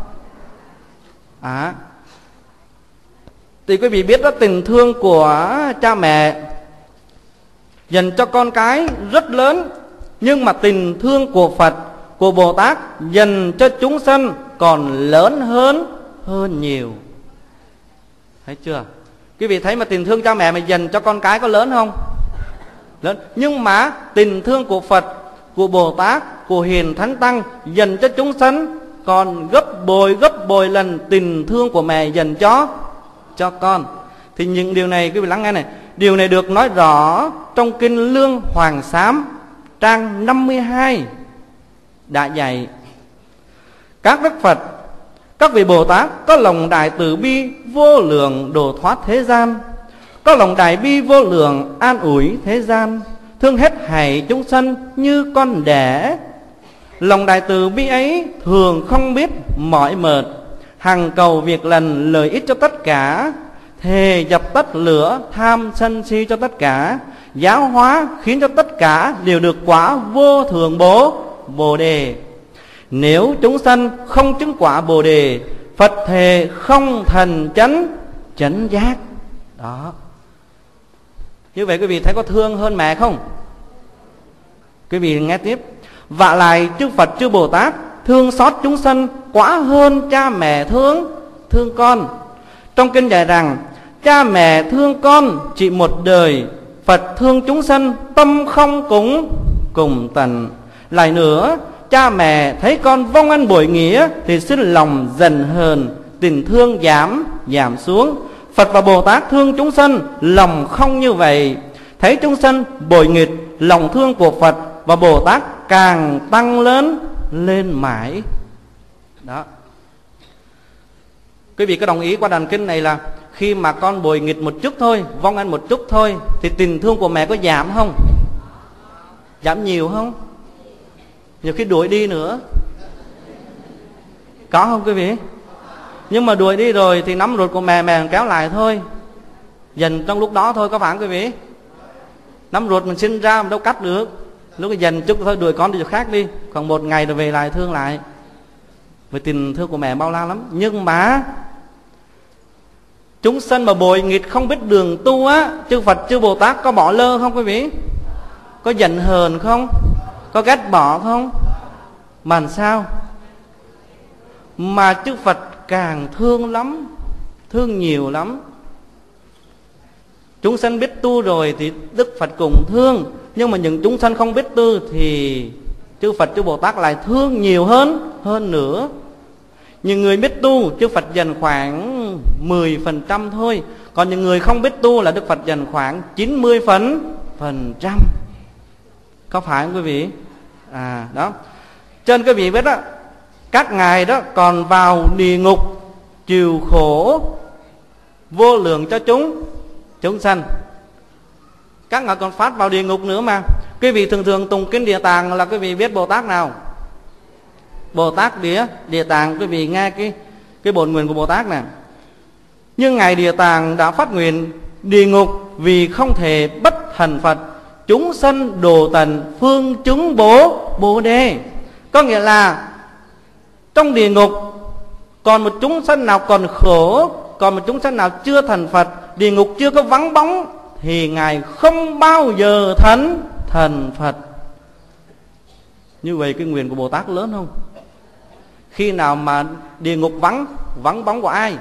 Thì quý vị biết đó, tình thương của cha mẹ dành cho con cái rất lớn, nhưng mà tình thương của Phật, của Bồ Tát dành cho chúng sanh còn lớn hơn nhiều. Thấy chưa? Quý vị thấy mà tình thương cha mẹ mà dành cho con cái có lớn không? Lớn. Nhưng mà tình thương của Phật, của Bồ Tát, của Hiền Thánh Tăng dành cho chúng sanh còn gấp bội lần tình thương của mẹ dành cho con. Thì những điều này quý vị lắng nghe này. Điều này được nói rõ trong kinh Lương Hoàng Sám trang 52 đã dạy: các đức Phật, các vị Bồ Tát có lòng đại từ bi vô lượng độ thoát thế gian, có lòng đại bi vô lượng an ủi thế gian, thương hết thảy chúng sanh như con đẻ. Lòng đại từ bi ấy thường không biết mỏi mệt, hằng cầu việc lành lợi ích cho tất cả. thề dập tắt lửa tham sân si cho tất cả, giáo hóa khiến cho tất cả đều được quả vô thượng Bồ Đề. Nếu chúng sanh không chứng quả Bồ Đề, Phật thề không thành chánh giác. Đó. Như vậy quý vị thấy có thương hơn mẹ không? Quý vị nghe tiếp. Vả lại chư Phật chư Bồ Tát thương xót chúng sanh quá hơn cha mẹ thương con. Trong kinh dạy rằng cha mẹ thương con chỉ một đời, Phật thương chúng sanh tâm không cùng tận. Lại nữa, cha mẹ thấy con vong ân bội nghĩa thì xin lòng dần hờn, tình thương giảm xuống. Phật và Bồ Tát thương chúng sanh lòng không như vậy, thấy chúng sanh bội nghịch, lòng thương của Phật và Bồ Tát càng tăng lên mãi. Đó. Quý vị có đồng ý qua đoạn kinh này là khi mà con bội nghịch một chút thôi, vong ân một chút thôi, thì tình thương của mẹ có giảm không? Giảm nhiều không? Nhiều khi đuổi đi nữa. Có không quý vị? Nhưng mà đuổi đi rồi thì nắm ruột của mẹ kéo lại thôi, dần trong lúc đó thôi, có phải không quý vị? Nắm ruột mình sinh ra mình đâu cắt được, lúc dần chút thôi đuổi con đi chỗ khác đi, còn một ngày rồi về lại thương lại. Vì tình thương của mẹ bao la lắm. Nhưng mà chúng sanh mà bội nghịch không biết đường tu á, chư Phật chư Bồ Tát có bỏ lơ không quý vị? Có giận hờn không? Có ghét bỏ không? Mà làm sao? Mà chư Phật càng thương lắm, thương nhiều lắm. Chúng sanh biết tu rồi thì Đức Phật cùng thương, nhưng mà những chúng sanh không biết tu thì chư Phật chư Bồ Tát lại thương nhiều hơn nữa. Những người biết tu chư Phật dành khoảng 10% thôi, còn những người không biết tu là Đức Phật dành khoảng 90%. Có phải không quý vị? Đó. Cho nên quý vị biết đó, các ngài đó còn vào địa ngục chịu khổ vô lượng cho chúng sanh. Các ngài còn phát vào địa ngục nữa mà. Quý vị thường tùng kinh Địa Tạng là quý vị biết Bồ Tát nào? Bồ Tát Địa Tạng. Quý vị nghe cái bổn nguyện của Bồ Tát này. Nhưng ngài Địa Tạng đã phát nguyện địa ngục vì không thể bất thành Phật, chúng sanh đồ tận phương chứng Bồ Đề. Có nghĩa là trong địa ngục còn một chúng sanh nào còn khổ, còn một chúng sanh nào chưa thành Phật, địa ngục chưa có vắng bóng, thì ngài không bao giờ thành Phật. Như vậy cái nguyện của Bồ Tát lớn không? Khi nào mà địa ngục vắng bóng của ai?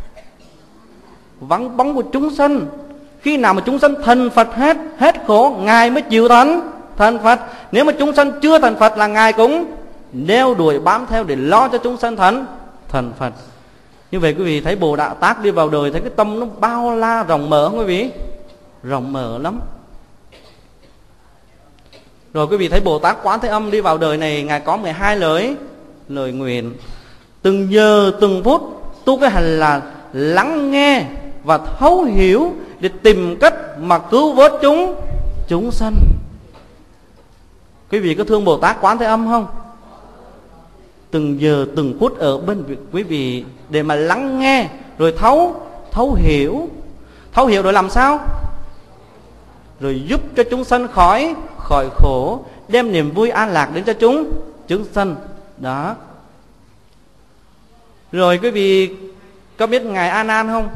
Vắng bóng của chúng sanh. Khi nào mà chúng sanh thành Phật hết khổ, ngài mới chịu thành Phật. Nếu mà chúng sanh chưa thành Phật là ngài cũng đeo đuổi bám theo để lo cho chúng sanh thành Phật. Như vậy quý vị thấy Bồ Tát đi vào đời, thấy cái tâm nó bao la rộng mở không quý vị? Rộng mở lắm. Rồi quý vị thấy Bồ Tát Quán Thế Âm đi vào đời này, ngài có 12 lời nguyện. Từng giờ từng phút tu cái hành là lắng nghe và thấu hiểu để tìm cách mà cứu vớt chúng sanh. Quý vị có thương Bồ Tát Quán Thế Âm không? Từng giờ từng phút ở bên quý vị để mà lắng nghe, rồi thấu hiểu. Thấu hiểu rồi làm sao? Rồi giúp cho chúng sanh khỏi khổ, đem niềm vui an lạc đến cho chúng sanh. Đó. Rồi quý vị có biết ngài A Nan không?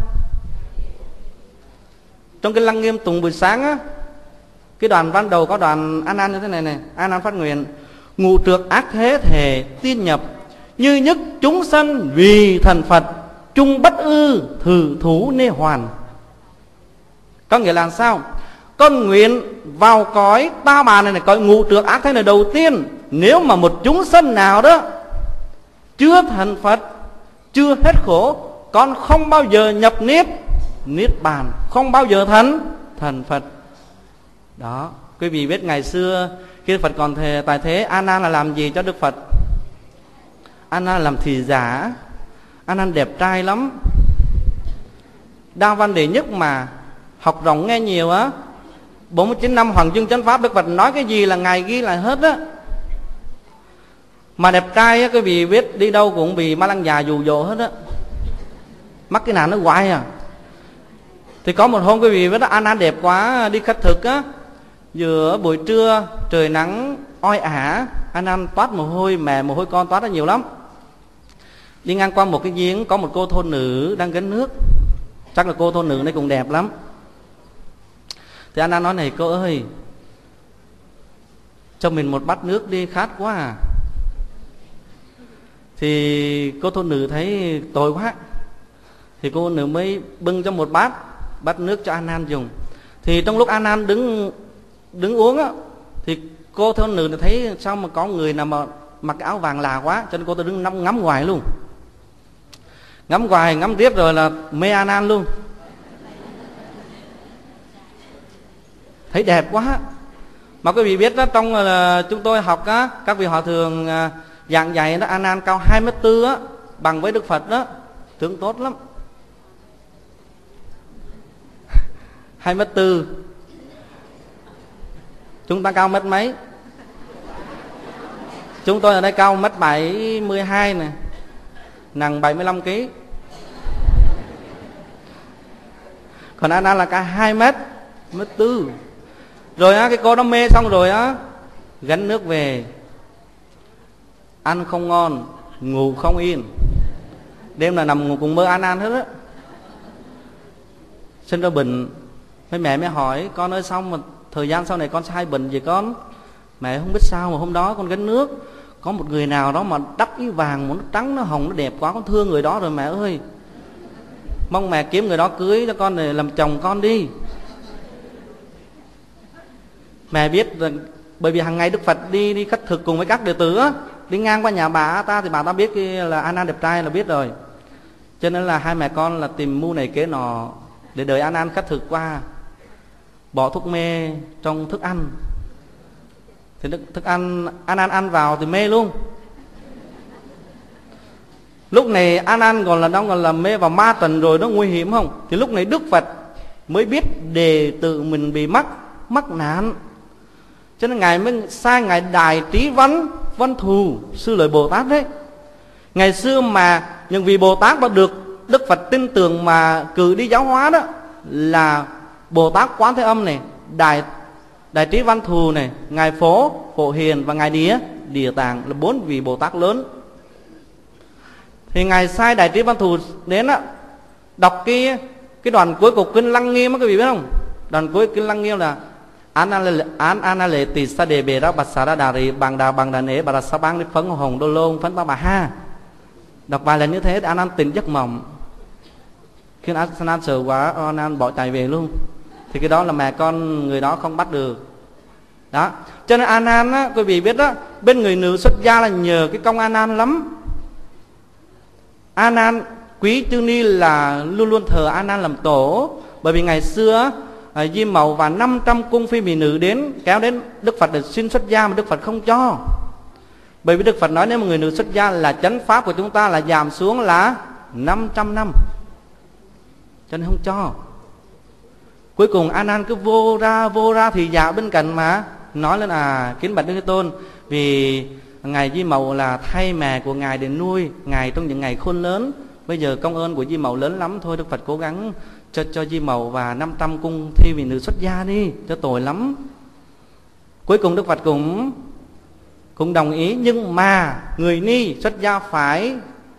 Trong cái Lăng Nghiêm tụng buổi sáng á, cái đoạn ban đầu có đoạn A Nan như thế này này. A Nan phát nguyện: ngũ trược ác thế thể tin nhập, như nhất chúng sanh vì thành Phật, chung bất ư thử thú nê hoàn. Có nghĩa là sao? Con nguyện vào cõi ta bà này, cõi ngũ trược ác thế này đầu tiên. Nếu mà một chúng sanh nào đó chưa thành Phật, chưa hết khổ, con không bao giờ nhập niết bàn, không bao giờ thành Phật. Đó. Quý vị biết ngày xưa khi Phật còn tại thế, A Nan là làm gì cho Đức Phật? A Nan làm thị giả. A Nan đẹp trai lắm, đa văn đệ nhất mà, học rộng nghe nhiều á. 49 năm Hoàng Dương Chánh Pháp, Đức Phật nói cái gì là ngài ghi lại hết á. Mà đẹp trai á, quý vị biết đi đâu cũng bị ma lăng già dụ dỗ hết á. Mắc cái nào nó hoài à. Thì có một hôm quý vị biết A Nan đẹp quá, đi khất thực á, giữa buổi trưa trời nắng oi ả, A Nan toát mồ hôi, mẹ mồ hôi con toát ra nhiều lắm. Đi ngang qua một cái giếng, có một cô thôn nữ đang gánh nước. Chắc là cô thôn nữ này cũng đẹp lắm. Thì A Nan nói: này cô ơi, cho mình một bát nước đi, khát quá à. Thì cô thôn nữ thấy tội quá, thì cô nữ mới bưng cho một bát nước cho A Nan dùng. Thì trong lúc A Nan đứng uống á, thì cô thôn nữ thấy sao mà có người nào mà mặc cái áo vàng lạ quá, cho nên cô ta đứng ngắm ngoài luôn. Ngắm hoài, ngắm tiếp rồi là mê A Nan luôn. Thấy đẹp quá. Mà quý vị biết đó, trong chúng tôi học á, các vị họ thường giảng dạy đó, A Nan cao 2m4 á, bằng với Đức Phật đó, tướng tốt lắm. 2m4. Chúng ta cao mét mấy? Chúng tôi ở đây cao 1m72 này, nặng 75 kg. Còn A Nan là cả 2m4. Rồi á, cái cô đó mê xong rồi á, gánh nước về, ăn không ngon, ngủ không yên, đêm là nằm ngủ cùng mơ A Nan hết á. Sinh ra bệnh. Mấy mẹ mới hỏi: con ơi, xong mà thời gian sau này con sai bệnh gì con? Mẹ không biết sao mà hôm đó con gánh nước, có một người nào đó mà đắp cái vàng, nó trắng, nó hồng, nó đẹp quá, con thương người đó rồi mẹ ơi. Mong mẹ kiếm người đó cưới cho con để làm chồng con đi. Mẹ biết rằng, bởi vì hàng ngày Đức Phật đi khất thực cùng với các đệ tử á, đi ngang qua nhà bà ta thì bà ta biết là A Nan đẹp trai là biết rồi. Cho nên là hai mẹ con là tìm mưu này kế nọ để đợi A Nan khất thực qua, bỏ thuốc mê trong thức ăn. Thì thức ăn A Nan ăn vào thì mê luôn. Lúc này A Nan đang còn là mê vào ma trần rồi, nó nguy hiểm không? Thì lúc này Đức Phật mới biết đệ tử mình bị mắc nạn, cho nên ngài mới sai ngài Đại Trí Văn Thù Sư Lợi Bồ Tát đấy. Ngày xưa mà những vị Bồ Tát mà được Đức Phật tin tưởng mà cử đi giáo hóa đó là Bồ Tát Quán Thế Âm này, Đại Trí Văn Thù này, ngài Phổ Hiền và ngài Địa Tạng, là 4 vị Bồ Tát lớn. Thì ngài sai Đại Trí Văn Thù đến á, đọc cái đoạn cuối của kinh Lăng Nghiêm á, quý vị biết không? Đoạn cuối kinh Lăng Nghiêm là Anale tỳ sa đề bề ra bát sa ra đà ri bằng đà nế bà sa bang đi phấn hồng đô lôn phấn ta bà ha. Đọc vài lần như thế A Nan tỉnh giấc mộng. Khi A Nan sợ quá, A Nan bỏ chạy về luôn. Thì cái đó là mẹ con người đó không bắt được. Đó. Cho nên A Nan á, quý vị biết đó, bên người nữ xuất gia là nhờ cái công A Nan lắm. A Nan quý Chư Ni là luôn luôn thờ A Nan làm tổ. Bởi vì ngày xưa Di Mậu và 500 cung phi mỹ nữ kéo đến Đức Phật để xin xuất gia, mà Đức Phật không cho. Bởi vì Đức Phật nói nếu một người nữ xuất gia là chánh pháp của chúng ta là giảm xuống là 500 năm, cho nên không cho. Cuối cùng A Nan cứ vô ra thì dạ bên cạnh mà nói lên: kính bạch Đức Thế Tôn, vì ngài Di Mậu là thay mẹ của ngài để nuôi ngài trong những ngày khôn lớn, bây giờ công ơn của Di Mậu lớn lắm, thôi Đức Phật cố gắng cho Di Mậu và 500 cung thi vị nữ xuất gia đi, cho tội lắm. Cuối cùng Đức Phật cũng đồng ý, nhưng mà người ni xuất gia phải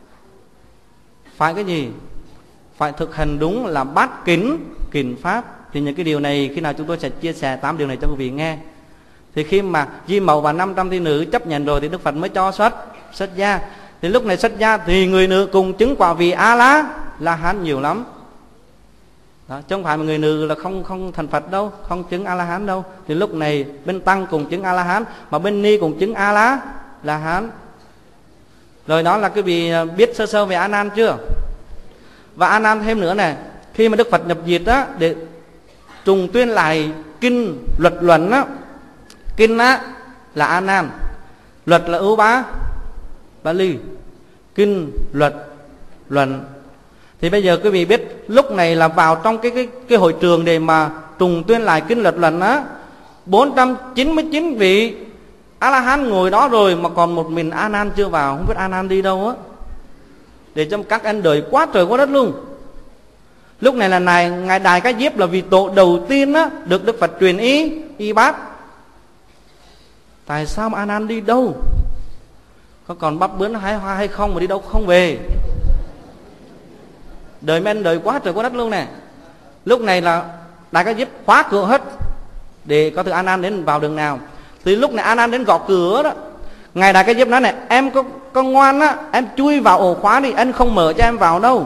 cái gì? Phải thực hành đúng là bát kính pháp. Thì những cái điều này khi nào chúng tôi sẽ chia sẻ 8 điều này cho quý vị nghe. Thì khi mà Di Mậu và 500 thi nữ chấp nhận rồi thì Đức Phật mới cho xuất gia. Thì lúc này xuất gia thì người nữ cùng chứng quả vị La Hán nhiều lắm. Đó, chứ không phải mà người nữ là không thành Phật đâu, không chứng A La Hán đâu. Thì lúc này bên tăng cùng chứng A La Hán, mà bên ni cùng chứng A La Hán. Rồi đó là quý vị biết sơ sơ về A Nan chưa? Và A Nan thêm nữa này, khi mà Đức Phật nhập diệt á, để trùng tuyên lại kinh luật luận á, kinh á là A Nan, luật là Ưu Bá Ly, kinh luật luận. Thì bây giờ quý vị biết lúc này là vào trong cái hội trường để mà trùng tuyên lại kinh luật luận á, 499 vị A La Hán ngồi đó rồi mà còn một mình A Nan chưa vào, không biết A Nan đi đâu á, để cho các anh đợi quá trời quá đất luôn. Lúc này là ngài Đại Ca Diếp là vị tổ đầu tiên á, được Đức Phật truyền y bát. Tại sao mà A Nan đi đâu? Có còn bắp bướn hái hoa hay không mà đi đâu không về? Đời men đời quá trời quá đất luôn nè. Lúc này là Đại Ca Diếp khóa cửa hết để có từ A Nan đến vào đường nào. Thì lúc này A Nan đến gõ cửa đó, ngài Đại Ca Diếp nói này: em có ngoan á, em chui vào ổ khóa đi, anh không mở cho em vào đâu.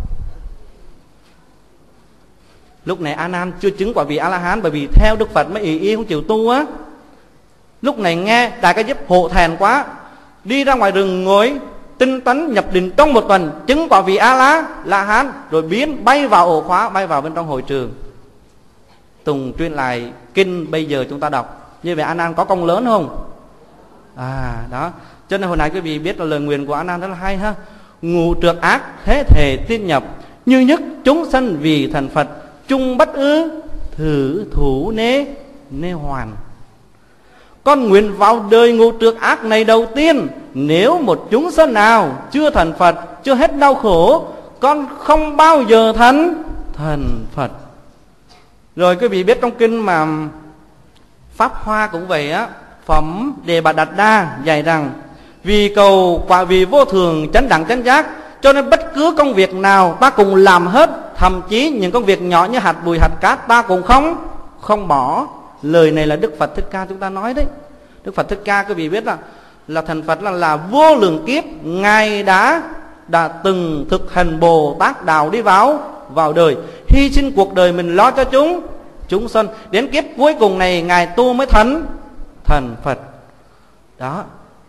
Lúc này A Nan chưa chứng quả vị A La Hán, bởi vì theo Đức Phật mới y không chịu tu á. Lúc này nghe Đại Ca Diếp hổ thẹn quá, đi ra ngoài rừng ngồi tinh tấn nhập định trong 1 tuần, chứng quả vị A La Hán, rồi biến bay vào ổ khóa, bay vào bên trong hội trường. Tùng truyền lại kinh bây giờ chúng ta đọc. Như vậy A Nan có công lớn không? Đó. Cho nên hồi nãy quý vị biết là lời nguyện của A Nan rất là hay ha. Ngũ trược ác thế thể tiên nhập, như nhất chúng sanh vì thành Phật, chung bất ư thử thủ nê hoàn. Con nguyện vào đời ngũ trược ác này đầu tiên, nếu một chúng sanh nào chưa thành Phật, chưa hết đau khổ, con không bao giờ thành Phật. Rồi quý vị biết trong kinh mà Pháp Hoa cũng vậy á, phẩm Đề Bà Đạt Đa dạy rằng: vì cầu quả vị vô thường chánh đẳng chánh giác, cho nên bất cứ công việc nào ta cùng làm hết, thậm chí những công việc nhỏ như hạt bụi hạt cát ta cũng không bỏ. Lời này là Đức Phật Thích Ca chúng ta nói đấy. Đức Phật Thích Ca quý vị biết là thành Phật là vô lượng kiếp ngài đã từng thực hành Bồ Tát đạo đi vào đời, hy sinh cuộc đời mình lo cho chúng sanh, đến kiếp cuối cùng này ngài tu mới thành Phật. Đó.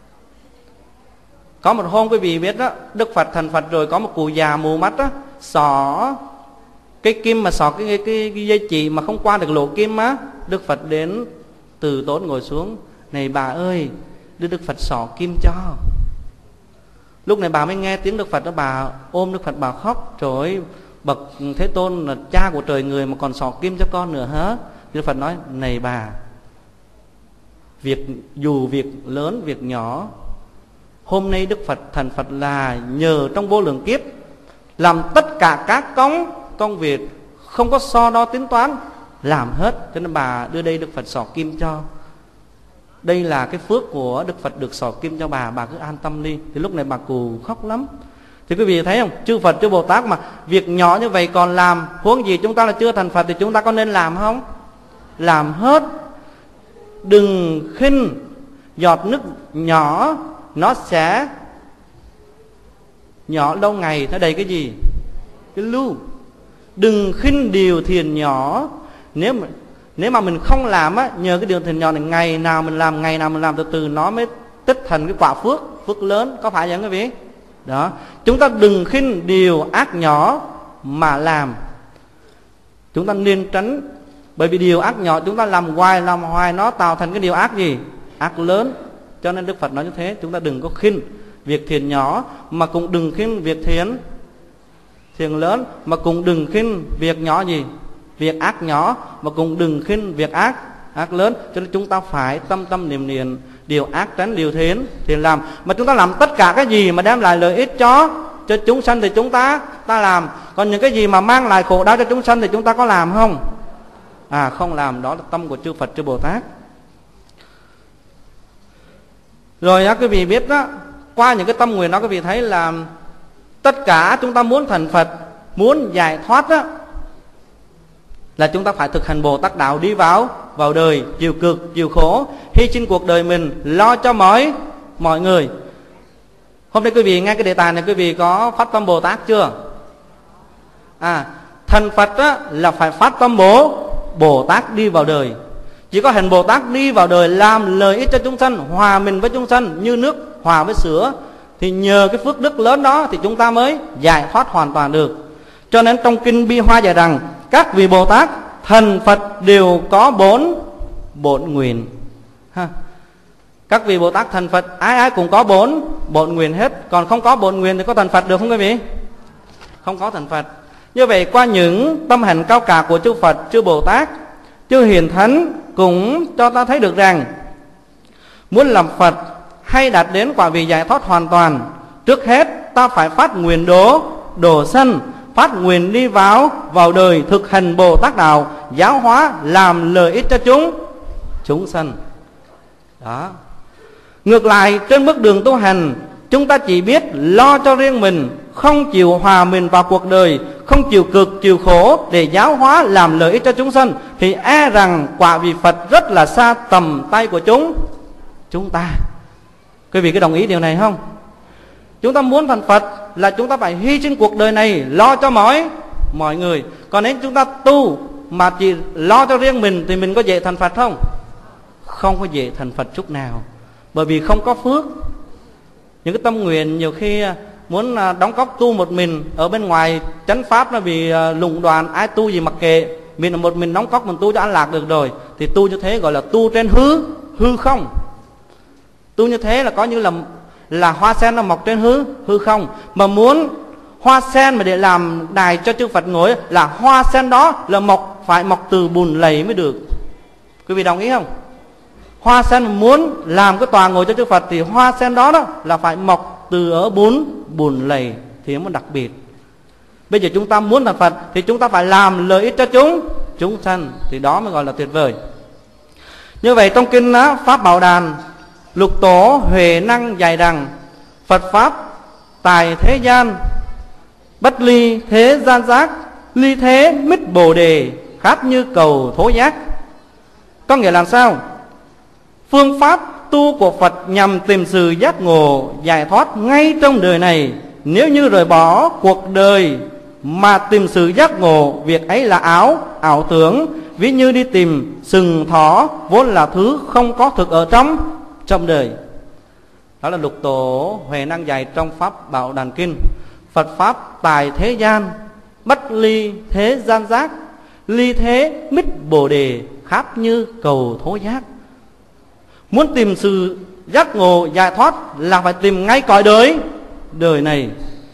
Có một hôm quý vị biết đó, Đức Phật thành Phật rồi, có một cụ già mù mắt đó, xỏ cái kim mà xỏ cái dây chỉ mà không qua được lỗ kim á. Đức Phật đến từ tốn ngồi xuống: này bà ơi, đưa Đức Phật xỏ kim cho. Lúc này bà mới nghe tiếng Đức Phật đó, bà ôm Đức Phật bà khóc: trời ơi, bậc Thế Tôn là cha của trời người mà còn xỏ kim cho con nữa hả? Đức Phật nói: này bà, dù việc lớn việc nhỏ, hôm nay Đức Phật thành Phật là nhờ trong vô lượng kiếp làm tất cả các công việc, không có so đo tính toán, làm hết. Cho nên bà đưa đây Đức Phật xỏ kim cho. Đây là cái phước của Đức Phật được xỏ kim cho bà cứ an tâm đi. Thì lúc này bà cụ khóc lắm. Thì quý vị thấy không, chư Phật chư Bồ Tát mà việc nhỏ như vậy còn làm, huống gì chúng ta là chưa thành Phật thì chúng ta có nên làm không? Làm hết. Đừng khinh giọt nước nhỏ, nó sẽ nhỏ lâu ngày nó đầy cái gì? Cái lưu. Đừng khinh điều thiền nhỏ. Nếu mà mình không làm á, nhờ cái điều thiền nhỏ này, ngày nào mình làm từ từ nó mới tích thành cái quả phước lớn. Có phải vậy không quý vị? Đó. Chúng ta đừng khinh điều ác nhỏ mà làm. Chúng ta nên tránh. Bởi vì điều ác nhỏ chúng ta làm hoài nó tạo thành cái điều ác gì? Ác lớn. Cho nên Đức Phật nói như thế. Chúng ta đừng có khinh việc thiền nhỏ, mà cũng đừng khinh việc thiền lớn, mà cũng đừng khinh việc nhỏ gì? Việc ác nhỏ, mà cũng đừng khinh việc ác lớn. Cho nên chúng ta phải tâm niệm điều ác tránh, điều thiền làm. Mà chúng ta làm tất cả cái gì mà đem lại lợi ích cho chúng sanh thì chúng ta làm. Còn những cái gì mà mang lại khổ đau cho chúng sanh thì chúng ta có làm không? Không làm. Đó là tâm của chư Phật chư Bồ Tát. Rồi quý vị biết đó, qua những cái tâm nguyện đó quý vị thấy là tất cả chúng ta muốn thành Phật, muốn giải thoát đó, là chúng ta phải thực hành Bồ Tát đạo, đi vào đời, chịu cực, chịu khổ, hy sinh cuộc đời mình lo cho mọi người. Hôm nay quý vị nghe cái đề tài này, quý vị có phát tâm Bồ Tát chưa? Thành Phật á, là phải phát tâm Bồ Tát đi vào đời. Chỉ có hành Bồ Tát đi vào đời làm lợi ích cho chúng sanh, hòa mình với chúng sanh như nước hòa với sữa, thì nhờ cái phước đức lớn đó thì chúng ta mới giải thoát hoàn toàn được. Cho nên trong kinh Bi Hoa dạy rằng các vị Bồ Tát thành Phật đều có bổn nguyện. Các vị Bồ Tát thành Phật ai cũng có bổn nguyện hết. Còn không có bổn nguyện thì có thành Phật được không quý vị? Không có thành Phật. Như vậy qua những tâm hành cao cả của chư Phật, chư Bồ Tát, chư Hiền Thánh cũng cho ta thấy được rằng muốn làm Phật hay đạt đến quả vị giải thoát hoàn toàn, trước hết ta phải phát nguyện độ sanh phát nguyện đi vào đời thực hành Bồ Tát đạo, giáo hóa làm lợi ích cho chúng sanh. Đó. Ngược lại, trên bước đường tu hành, chúng ta chỉ biết lo cho riêng mình, không chịu hòa mình vào cuộc đời, không chịu cực chịu khổ để giáo hóa làm lợi ích cho chúng sanh, thì e rằng quả vị Phật rất là xa tầm tay của chúng ta. Quý vị có đồng ý điều này không? Chúng ta muốn thành Phật là chúng ta phải hy sinh cuộc đời này lo cho mọi người. Còn nếu chúng ta tu mà chỉ lo cho riêng mình thì mình có dễ thành Phật không? Không có dễ thành Phật chút nào. Bởi vì không có phước. Những cái tâm nguyện nhiều khi muốn đóng góp tu một mình, ở bên ngoài chánh pháp nó bị lũng đoạn, ai tu gì mặc kệ, mình một mình đóng góp mình tu cho an lạc được rồi, thì tu như thế gọi là tu trên hư không. Tu như thế là có như là hoa sen nó mọc trên hư không. Mà muốn hoa sen mà để làm đài cho chư Phật ngồi, là hoa sen đó là phải mọc từ bùn lầy mới được. Quý vị đồng ý không? Hoa sen muốn làm cái tòa ngồi cho chư Phật thì hoa sen đó là phải mọc từ ở bùn lầy thì mới đặc biệt. Bây giờ chúng ta muốn thành Phật thì chúng ta phải làm lợi ích cho chúng sanh, thì đó mới gọi là tuyệt vời. Như vậy trong kinh Pháp Bảo Đàn, Lục Tổ Huệ Năng dạy rằng Phật Pháp tại thế gian, bất ly thế gian giác, ly thế mít Bồ Đề, khát như cầu thối giác. Có nghĩa là sao? Phương pháp tu của Phật nhằm tìm sự giác ngộ, giải thoát ngay trong đời này. Nếu như rời bỏ cuộc đời mà tìm sự giác ngộ, việc ấy là ảo tưởng, ví như đi tìm sừng thỏ, vốn là thứ không có thực ở trong đời. Đó là Lục Tổ Huệ Năng dạy trong Pháp Bảo Đàn Kinh. Phật Pháp tại thế gian, bất ly thế gian giác, ly thế mít Bồ Đề, khát như cầu thối giác. Muốn tìm sự giác ngộ giải thoát là phải tìm ngay cõi đời này.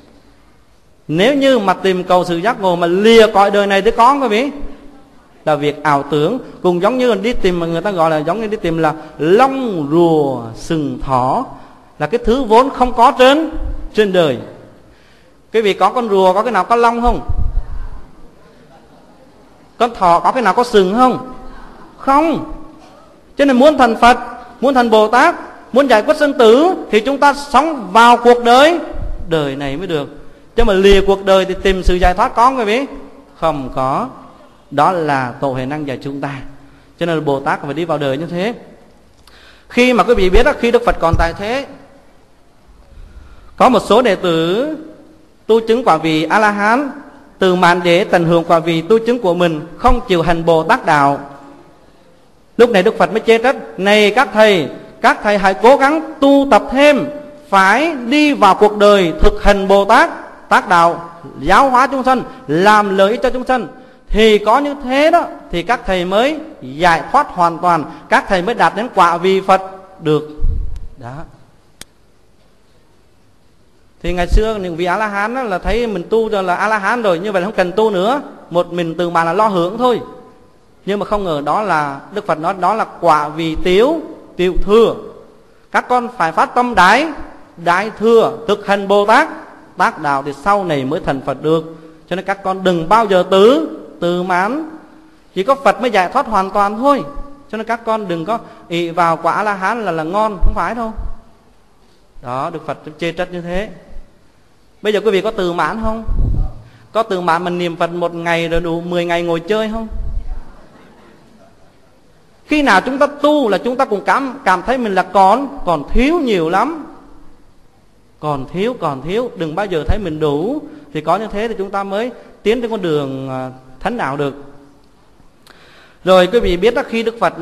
Nếu như mà tìm cầu sự giác ngộ mà lìa cõi đời này thì có quý vị, là việc ảo tưởng. Cũng giống như đi tìm mà người ta gọi là giống như đi tìm là long rùa sừng thỏ, là cái thứ vốn không có trên đời. Quý vị có con rùa có cái nào có lông không? Con thỏ có cái nào có sừng không? Không. Cho nên muốn thành Phật, muốn thành Bồ Tát, muốn giải quyết sinh tử thì chúng ta sống vào cuộc đời này mới được. Chứ mà lìa cuộc đời thì tìm sự giải thoát có quý vị? Không có. Đó là Tổ Huệ Năng dạy chúng ta. Cho nên là Bồ Tát phải đi vào đời như thế. Khi mà quý vị biết đó, khi Đức Phật còn tại thế, có một số đệ tử tu chứng quả vị A-la-hán, từ mạn để tận hưởng quả vị tu chứng của mình, không chịu hành Bồ Tát đạo. Lúc này Đức Phật mới chê trách: này các thầy hãy cố gắng tu tập thêm, phải đi vào cuộc đời thực hành Bồ Tát đạo, giáo hóa chúng sanh, làm lợi ích cho chúng sanh. Thì có như thế đó thì các thầy mới giải thoát hoàn toàn, các thầy mới đạt đến quả vị Phật được. Đó. Thì ngày xưa những vị A-la-hán đó là thấy mình tu rồi là A-la-hán rồi, như vậy là không cần tu nữa, một mình từ mà là lo hưởng thôi. Nhưng mà không ngờ đó là Đức Phật nói đó là quả vị tiểu thừa. Các con phải phát tâm đại thừa, thực hành Bồ Tát đạo thì sau này mới thành Phật được. Cho nên các con đừng bao giờ tự mãn, chỉ có Phật mới giải thoát hoàn toàn thôi. Cho nên các con đừng có ỷ vào quả A-la-hán là ngon, không phải đâu. Đó, Đức Phật chê trách như thế. Bây giờ quý vị có tự mãn không? Có tự mãn mình niệm Phật một ngày rồi đủ 10 ngày ngồi chơi không? Khi nào chúng ta tu là chúng ta cũng cảm thấy mình là còn thiếu nhiều lắm. Còn thiếu. Đừng bao giờ thấy mình đủ. Thì có như thế thì chúng ta mới tiến trên con đường thánh đạo được. Rồi quý vị biết đó, khi Đức Phật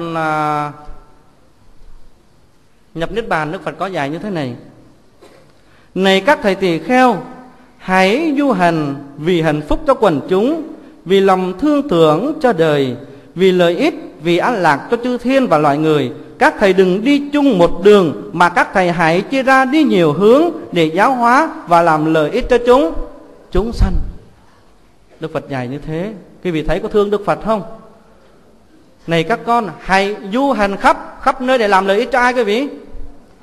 nhập Niết Bàn, Đức Phật có dạy như thế này: này các thầy tỳ kheo, hãy du hành vì hạnh phúc cho quần chúng, vì lòng thương tưởng cho đời, vì lợi ích, vì an lạc cho chư thiên và loài người. Các thầy đừng đi chung một đường, mà các thầy hãy chia ra đi nhiều hướng để giáo hóa và làm lợi ích cho chúng sanh. Đức Phật dạy như thế. Quý vị thấy có thương Đức Phật không? Này các con, hãy du hành khắp nơi để làm lợi ích cho ai quý vị?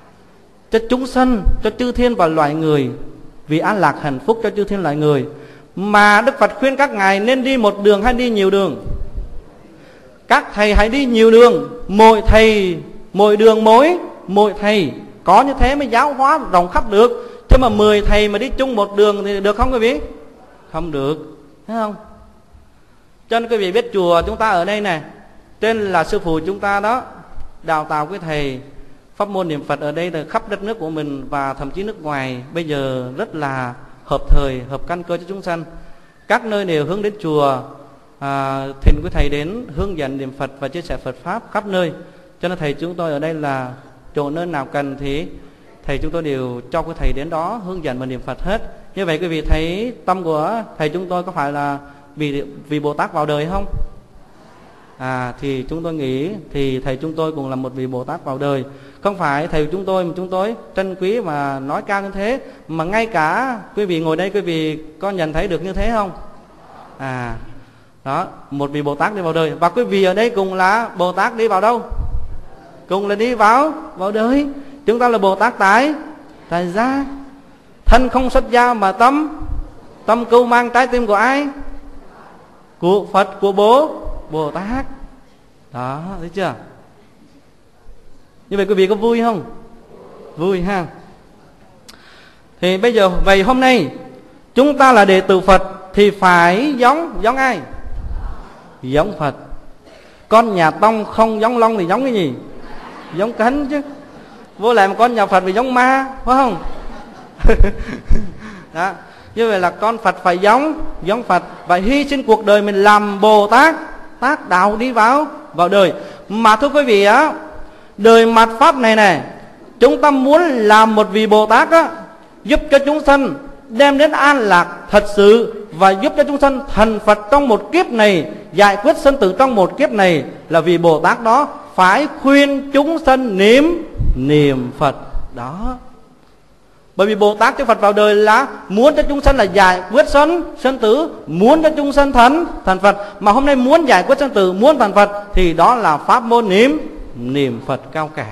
Cho chúng sanh, cho chư thiên và loài người, vì an lạc hạnh phúc cho chư thiên loài người. Mà Đức Phật khuyên các ngài nên đi một đường hay đi nhiều đường? Các thầy hãy đi nhiều đường. Mỗi thầy, mỗi đường, mỗi thầy. Có như thế mới giáo hóa rộng khắp được. Chứ mà 10 thầy mà đi chung một đường thì được không quý vị? Không được, thấy không? Cho nên quý vị biết chùa chúng ta ở đây nè, tên là sư phụ chúng ta đó, đào tạo quý thầy pháp môn niệm Phật ở đây là khắp đất nước của mình và thậm chí nước ngoài bây giờ rất là hợp thời, hợp căn cơ cho chúng sanh. Các nơi đều hướng đến chùa, thỉnh quý thầy đến hướng dẫn niệm Phật và chia sẻ Phật pháp khắp nơi. Cho nên thầy chúng tôi ở đây là chỗ nơi nào cần thì thầy chúng tôi đều cho quý thầy đến đó hướng dẫn và niệm Phật hết. Như vậy quý vị thấy tâm của thầy chúng tôi có phải là vì Bồ Tát vào đời không? Thì chúng tôi nghĩ thì thầy chúng tôi cũng là một vị Bồ Tát vào đời. Không phải thầy chúng tôi trân quý và nói cao như thế, mà ngay cả quý vị ngồi đây quý vị có nhận thấy được như thế không? Đó, một vị Bồ Tát đi vào đời. Và quý vị ở đây cùng là Bồ Tát đi vào đâu? Cùng là đi vào đời. Chúng ta là Bồ Tát tại gia. Thân không xuất gia mà tâm cưu mang trái tim của ai? Của Phật, của Bồ Tát. Đó, thấy chưa? Như vậy quý vị có vui không? Vui ha. Thì bây giờ vậy hôm nay chúng ta là đệ tử Phật thì phải giống ai? Giống Phật. Con nhà Tông không giống Long thì giống cái gì? Giống cánh chứ. Vô lại một con nhà Phật thì giống ma, phải không? Đó. Như vậy là con Phật phải giống Phật và hy sinh cuộc đời mình làm Bồ Tát, tác đạo đi vào đời. Mà thưa quý vị á, đời mạt pháp này nè, chúng ta muốn làm một vị Bồ Tát á, giúp cho chúng sanh đem đến an lạc thật sự và giúp cho chúng sanh thành Phật trong một kiếp này, giải quyết sinh tử trong một kiếp này, là vì Bồ Tát đó phải khuyên chúng sanh niệm Phật đó. Bởi vì Bồ Tát cho Phật vào đời là muốn cho chúng sanh là giải quyết sinh tử, muốn cho chúng sanh thành Phật. Mà hôm nay muốn giải quyết sinh tử, muốn thành Phật thì đó là pháp môn niệm Phật cao cả.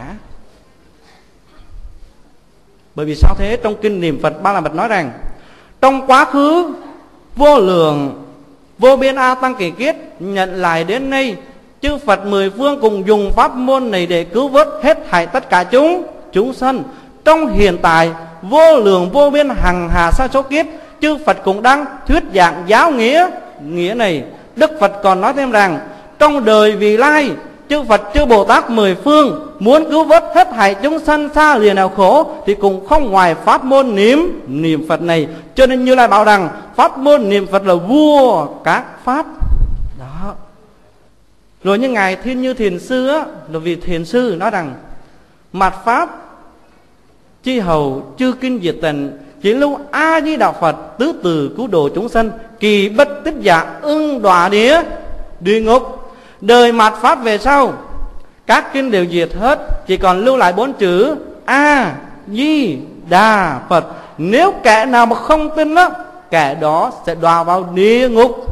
Bởi vì sao thế? Trong kinh niệm Phật Ba La Mật nói rằng trong quá khứ vô lượng vô biên A Tăng kỳ kiết nhận lại đến nay, chư Phật mười phương cùng dùng pháp môn này để cứu vớt hết thảy tất cả chúng sanh. Trong hiện tại vô lượng vô biên hằng hà sa số kiếp, chư Phật cũng đang thuyết giảng giáo nghĩa này. Đức Phật còn nói thêm rằng trong đời vị lai, chư Phật chư Bồ Tát mười phương muốn cứu vớt hết thảy chúng sanh xa lìa nào khổ thì cũng không ngoài pháp môn niệm Phật này. Cho nên Như Lai bảo rằng pháp môn niệm Phật là vua các pháp đó. Rồi như ngài Thiên Như Thiền Sư á, là vị Thiền Sư nói rằng mạt pháp chi hầu chư kinh diệt tịnh, chỉ lưu A Di Đà Phật tứ từ cứu độ chúng sanh, kỳ bất tích giả ưng đọa địa ngục. Đời mạt pháp về sau các kinh đều diệt hết, chỉ còn lưu lại 4 chữ A Di Đà Phật. Nếu kẻ nào mà không tin đó, kẻ đó sẽ đọa vào địa ngục.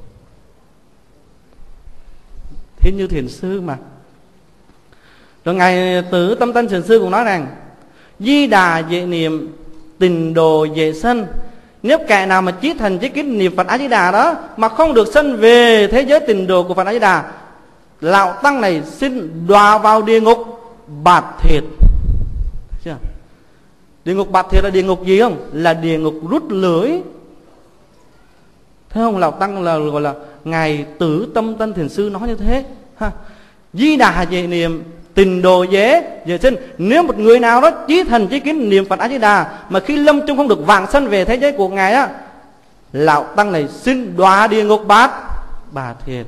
Thiên Như Thiền Sư mà. Rồi ngài Tử Tâm Tân Thiền Sư cũng nói rằng Di Đà dễ niệm, tình đồ dễ sanh. Nếu kẻ nào mà chí thành chí kính niệm Phật A Di Đà đó mà không được sanh về thế giới tình đồ của Phật A Di Đà, lão tăng này xin đọa vào địa ngục bạt thiệt. Chưa? Địa ngục bạt thiệt là địa ngục gì không? Là địa ngục rút lưỡi. Thấy không? Lão tăng là gọi là ngài Tử Tâm Tân Thiền Sư nói như thế ha. Di Đà dễ niệm, tình đồ dễ sinh. Nếu một người nào đó chí thành chí kính niệm Phật A Di Đà mà khi lâm chung không được vãng sanh về thế giới của ngài á, lão tăng này xin đọa địa ngục bạt thiệt.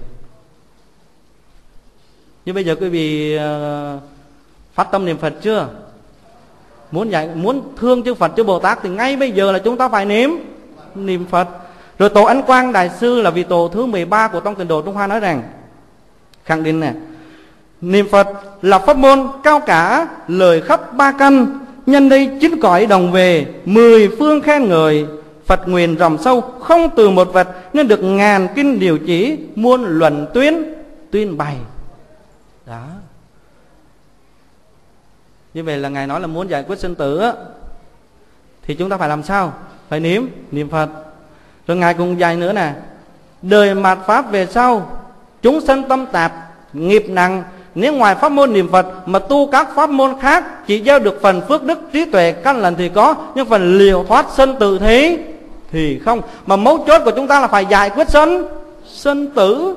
Như bây giờ quý vị phát tâm niệm Phật chưa? Muốn thương chư Phật chư Bồ Tát thì ngay bây giờ là chúng ta phải niệm Phật. Rồi Tổ Ấn Quang Đại Sư là vị tổ thứ 13 của Tông Tịnh Độ Trung Hoa nói rằng, khẳng định nè, niệm Phật là pháp môn cao cả, lời khắp ba căn, nhân đây chín cõi đồng về, 10 phương khen ngợi. Phật nguyện rộng sâu không từ một vật, nên được ngàn kinh điều chỉ, muôn luận tuyên bày. Đó. Như vậy là ngài nói là muốn giải quyết sinh tử á, thì chúng ta phải làm sao? Phải niệm Phật. Rồi Ngài cũng dạy nữa nè: đời mạt Pháp về sau, chúng sanh tâm tạp, nghiệp nặng, nếu ngoài pháp môn niệm Phật mà tu các pháp môn khác, chỉ gieo được phần phước đức trí tuệ căn lành thì có, nhưng phần liều thoát sanh tử thế thì không. Mà mấu chốt của chúng ta là phải giải quyết sanh tử.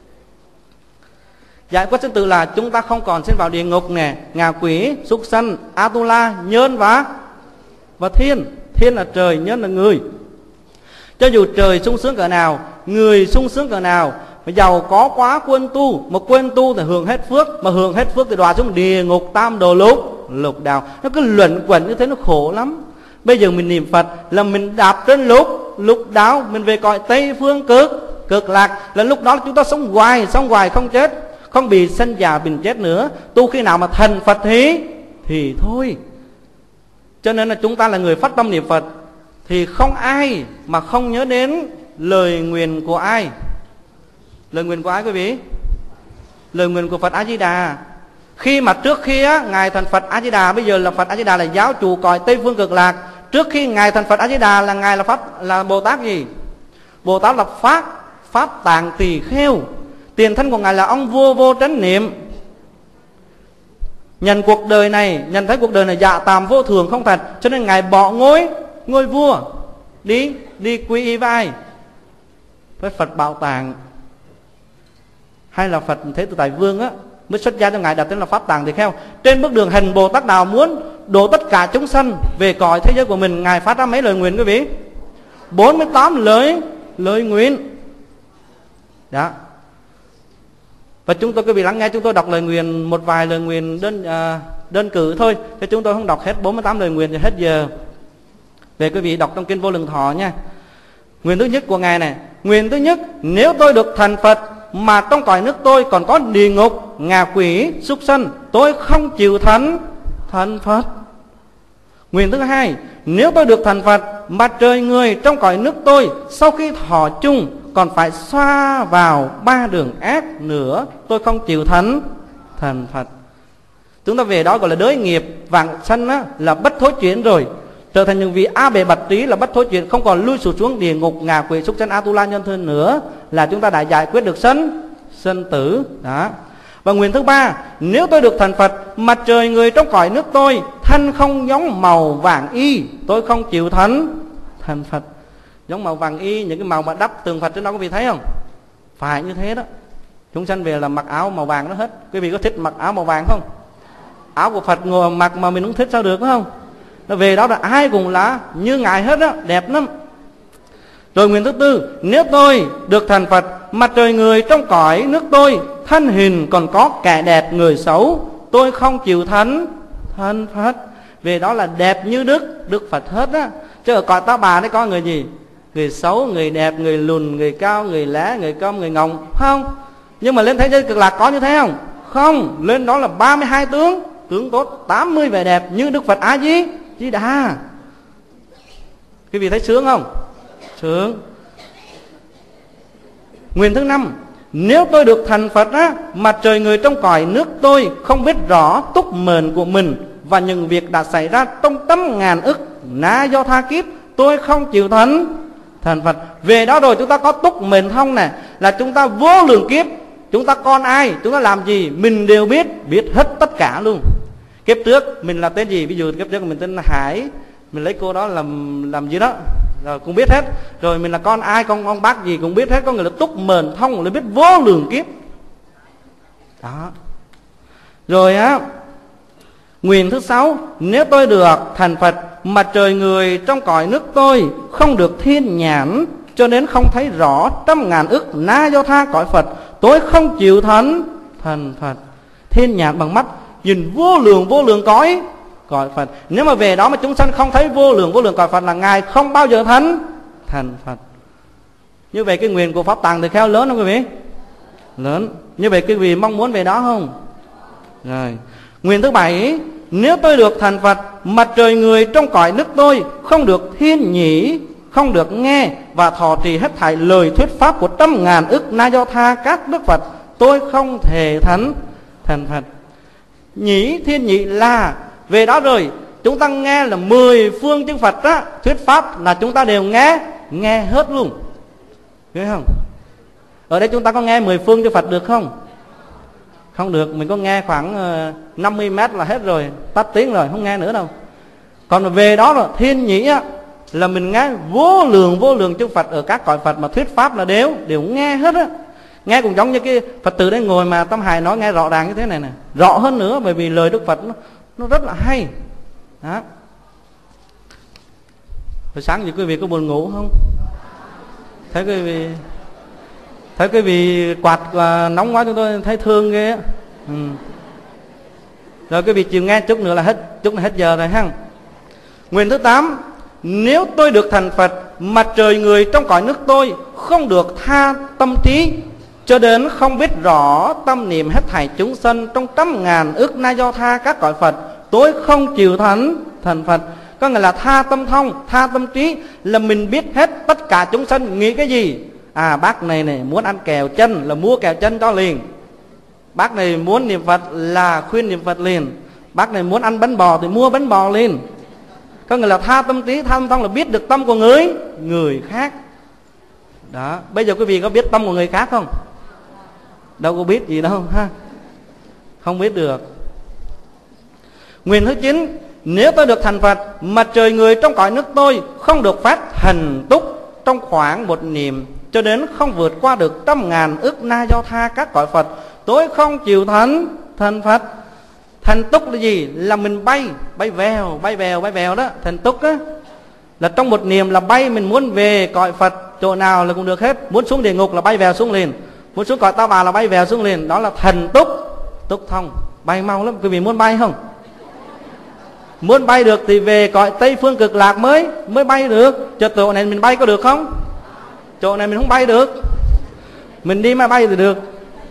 Giải quyết sanh tử là chúng ta không còn sinh vào địa ngục nè, ngạ quỷ, súc sanh, Atula, nhân và thiên. Thiên là trời, nhân là người. Cho dù trời sung sướng cỡ nào, người sung sướng cỡ nào, mà giàu có quá quên tu, mà quên tu thì hưởng hết phước, mà hưởng hết phước thì đọa xuống địa ngục tam đồ lục đạo. Nó cứ luẩn quẩn như thế, nó khổ lắm. Bây giờ mình niệm Phật là mình đạp trên lục đạo, mình về cõi Tây phương cực lạc, là lúc đó chúng ta sống hoài không chết, không bị sanh già bệnh chết nữa. Tu khi nào mà thành Phật thì thôi. Cho nên là chúng ta là người phát tâm niệm Phật thì không ai mà không nhớ đến lời nguyền của ai. Lời nguyền của ai quý vị? Lời nguyền của Phật A Di Đà. Khi mà trước khi Ngài thành Phật A Di Đà, bây giờ là Phật A Di Đà là giáo chủ cõi Tây phương cực lạc. Trước khi Ngài thành Phật A Di Đà là Ngài là Bồ Tát gì? Bồ Tát là Pháp Tạng Tỳ Kheo. Tiền thân của Ngài là ông vua vô tránh niệm. Nhận thấy cuộc đời này dạ tạm vô thường không thật, cho nên Ngài bỏ ngôi vua, đi quy y với ai? Với Phật Bảo Tàng hay là Phật Thế Tự Tại Vương á, mới xuất gia cho Ngài đặt tên là Pháp Tàng Tỳ Kheo. Trên bước đường hành Bồ Tát Đạo muốn độ tất cả chúng sanh về cõi thế giới của mình, Ngài phát ra mấy lời nguyện quý vị? 48 lời nguyện. Đó. Và chúng tôi quý vị lắng nghe, chúng tôi đọc lời nguyện, một vài lời nguyện đơn cử thôi, chứ chúng tôi không đọc hết 48 lời nguyện thì hết giờ. Về quý vị đọc trong kinh Vô Lượng Thọ nha. Nguyện thứ nhất của Ngài này: nguyện thứ nhất, nếu tôi được thành Phật mà trong cõi nước tôi còn có địa ngục, ngạ quỷ, súc sanh, tôi không chịu thành Phật. Nguyện thứ hai, nếu tôi được thành Phật mà trời người trong cõi nước tôi sau khi thọ chung còn phải xoa vào 3 đường ác nữa, tôi không chịu thành Phật. Chúng ta về đó gọi là đới nghiệp vạn sanh á, là bất thối chuyển rồi, trở thành những vị A Bệ Bạch Trí là bất thối chuyển, không còn lui sụt xuống địa ngục, ngạ quỷ, súc sanh, Atula, nhân thân nữa, là chúng ta đã giải quyết được sanh tử đó. Và nguyện thứ ba, nếu tôi được thành Phật mà trời người trong cõi nước tôi thân không giống màu vàng y, tôi không chịu thành Phật. Giống màu vàng y, những cái màu mà đắp tường Phật trên đó quý vị thấy không? Phải như thế đó. Chúng sanh về là mặc áo màu vàng nó hết. Quý vị có thích mặc áo màu vàng không? Áo của Phật ngồi mặc mà mình không thích sao được, phải không? Nó về đó là ai cũng là như Ngài hết á, đẹp lắm. Rồi nguyện thứ tư, nếu tôi được thành Phật mà trời người trong cõi nước tôi thân hình còn có kẻ đẹp người xấu, tôi không chịu thành Phật. Về đó là đẹp như Đức Phật hết á. Chứ ở cõi Ta Bà đấy có người gì? Người xấu, người đẹp, người lùn, người cao, người lá, người câm, người ngọng, không? Nhưng mà lên thế giới cực lạc có như thế không? Không, lên đó là 32 tướng tốt, 80 vẻ đẹp như Đức Phật A Di Đà. Quý vị thấy sướng không? Sướng. Nguyện thứ năm, nếu tôi được thành Phật á, mà trời người trong cõi nước tôi không biết rõ túc mệnh của mình và những việc đã xảy ra trong trăm ngàn ức na do tha kiếp, tôi không chịu thành Phật. Về đó rồi chúng ta có túc mệnh thông này, là chúng ta vô lượng kiếp, chúng ta con ai, chúng ta làm gì, mình đều biết hết tất cả luôn. Kiếp trước mình là tên gì? Ví dụ kiếp trước mình tên Hải, mình lấy cô đó làm gì đó, rồi cũng biết hết. Rồi mình là con ai, con bác gì cũng biết hết. Có người là túc mệnh thông, là biết vô lượng kiếp đó. Rồi á, nguyện thứ sáu, nếu tôi được thành Phật mà trời người trong cõi nước tôi không được thiên nhãn, cho nên không thấy rõ trăm ngàn ức na do tha cõi Phật, tôi không chịu thành Phật. Thiên nhãn bằng mắt nhìn vô lượng cõi Phật. Nếu mà về đó mà chúng sanh không thấy vô lượng cõi Phật là Ngài không bao giờ thành Phật. Như vậy cái nguyện của Pháp Tạng Tỳ Kheo lớn không quý vị? Lớn. Như vậy quý vị mong muốn về đó không? Rồi. Nguyện thứ bảy, nếu tôi được thành Phật mà trời người trong cõi nước tôi không được thiên nhĩ, không được nghe và thọ trì hết thảy lời thuyết pháp của trăm ngàn ức na do tha các đức Phật, tôi không thể thành Phật. Nhĩ, thiên nhị là về đó rồi chúng ta nghe là 10 phương chư Phật á, thuyết pháp là chúng ta đều nghe hết luôn, hiểu không? Ở đây chúng ta có nghe 10 phương cho Phật được không? Không được, mình có nghe khoảng 50 mét là hết rồi, tắt tiếng rồi, không nghe nữa đâu. Còn về đó là thiên nhĩ á, là mình nghe vô lượng chư Phật ở các cõi Phật mà thuyết pháp là đều nghe hết á. Nghe cũng giống như cái Phật tử đấy ngồi mà Tâm Hải nói nghe rõ ràng như thế này nè, rõ hơn nữa, bởi vì lời Đức Phật nó rất là hay đó. Hồi sáng giờ quý vị có buồn ngủ không? Thấy quý vị quạt nóng quá chúng tôi thấy thương ghê á. Rồi quý vị chịu nghe chút nữa là hết giờ rồi ha. Nguyện thứ 8: nếu tôi được thành Phật mà trời người trong cõi nước tôi không được tha tâm trí, cho đến không biết rõ tâm niệm hết thảy chúng sanh trong trăm ngàn ức na do tha các cõi Phật, tôi không chịu thành Phật. Có nghĩa là tha tâm thông, tha tâm trí, là mình biết hết tất cả chúng sanh nghĩ cái gì. Bác này muốn ăn kẹo chân là mua kẹo chân cho liền. Bác này muốn niệm Phật là khuyên niệm Phật liền. Bác này muốn ăn bánh bò thì mua bánh bò liền. Có nghĩa là tha tâm trí, tha tâm thông là biết được tâm của người khác. Đó, bây giờ quý vị có biết tâm của người khác không? Đâu có biết gì đâu ha. Không biết được. Nguyện thứ 9: nếu tôi được thành Phật mà trời người trong cõi nước tôi không được phát hành túc trong khoảng một niệm, cho đến không vượt qua được trăm ngàn ức na do tha các cõi Phật, tôi không chịu thành Phật. Thành túc là gì? Là mình bay vèo đó. Thành túc á là trong một niệm là bay, mình muốn về cõi Phật chỗ nào là cũng được hết. Muốn xuống địa ngục là bay vèo xuống liền, muốn xuống cõi Ta Bà là bay vèo xuống liền. Đó là thành túc thông, bay mau lắm. Quý vị muốn bay không? Muốn bay được thì về cõi Tây Phương Cực Lạc mới bay được. Cho chỗ này mình bay có được không? Chỗ này mình không bay được. Mình đi mà bay thì được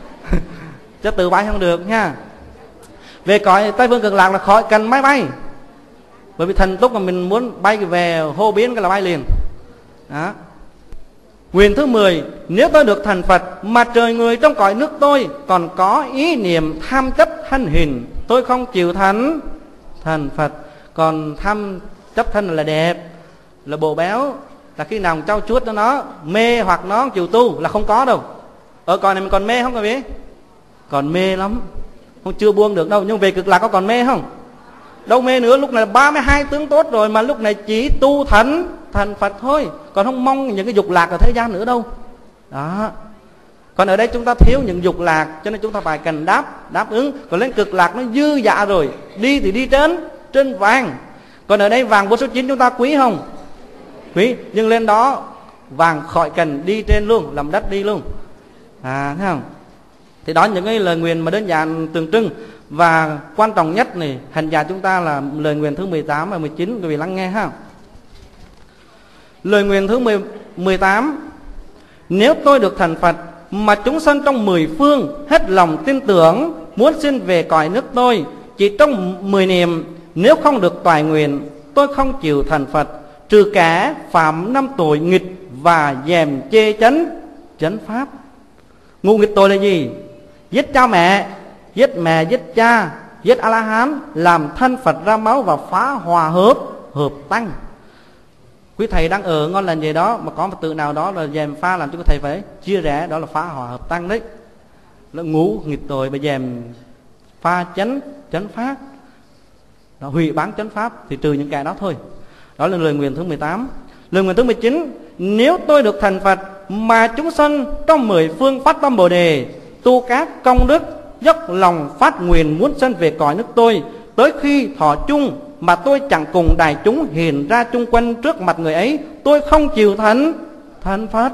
chứ tự bay không được nha. Về cõi Tây Phương Cực Lạc là khỏi cần máy bay, bởi vì thành túc mà mình muốn bay về hô biến cái là bay liền đó. Nguyện thứ 10: nếu tôi được thành Phật mà trời người trong cõi nước tôi còn có ý niệm tham chấp thân hình, tôi không chịu thành Phật. Còn tham chấp thân là đẹp, là bộ béo, là khi nào trau chuốt nó mê hoặc nó chịu tu là không có đâu. Ở cõi này mình còn mê không quý vị? Còn mê lắm, không chưa buông được đâu. Nhưng về Cực Lạc có còn mê không? Đâu mê nữa. Lúc này là 32 tướng tốt rồi, mà lúc này chỉ tu thành Phật thôi, còn không mong những cái dục lạc ở thế gian nữa đâu đó. Còn ở đây chúng ta thiếu những dục lạc, cho nên chúng ta phải cần đáp ứng. Còn lên Cực Lạc nó dư dạ rồi, đi thì đi trên vàng. Còn ở đây vàng vô số 9 chúng ta quý không? Quý. Nhưng lên đó vàng khỏi cần, đi trên luôn, làm đất đi luôn thấy không? Thì đó những cái lời nguyện mà đơn giản tượng trưng. Và quan trọng nhất này, hành giả chúng ta là lời nguyện thứ 18 và 19, quý vị lắng nghe ha. Lời nguyện thứ 18: nếu tôi được thành Phật mà chúng sanh trong 10 phương hết lòng tin tưởng muốn xin về cõi nước tôi, chỉ trong 10 niệm, nếu không được toại nguyện, tôi không chịu thành Phật, trừ cả phạm 5 tội nghịch và dèm chê chánh pháp. Ngu nghịch tội là gì? Giết cha mẹ, giết cha, giết A-la-hán, làm thân Phật ra máu và phá hòa hợp tăng. Quý thầy đang ở ngon lành gì đó mà có Phật tử nào đó là dèm pha làm cho quý thầy phải chia rẽ, đó là phá hòa hợp tăng đấy. Nó ngũ nghịch tội và dèm pha chánh pháp, đó, hủy bán chánh pháp, thì trừ những kẻ đó thôi. Đó là lời nguyện thứ 18. Lời nguyện thứ 19: nếu tôi được thành Phật mà chúng sanh trong 10 phương phát tâm Bồ Đề, tu các công đức, dốc lòng phát nguyện muốn sanh về cõi nước tôi, tới khi thọ chung mà tôi chẳng cùng đại chúng hiện ra chung quanh trước mặt người ấy, tôi không chịu thành Phật.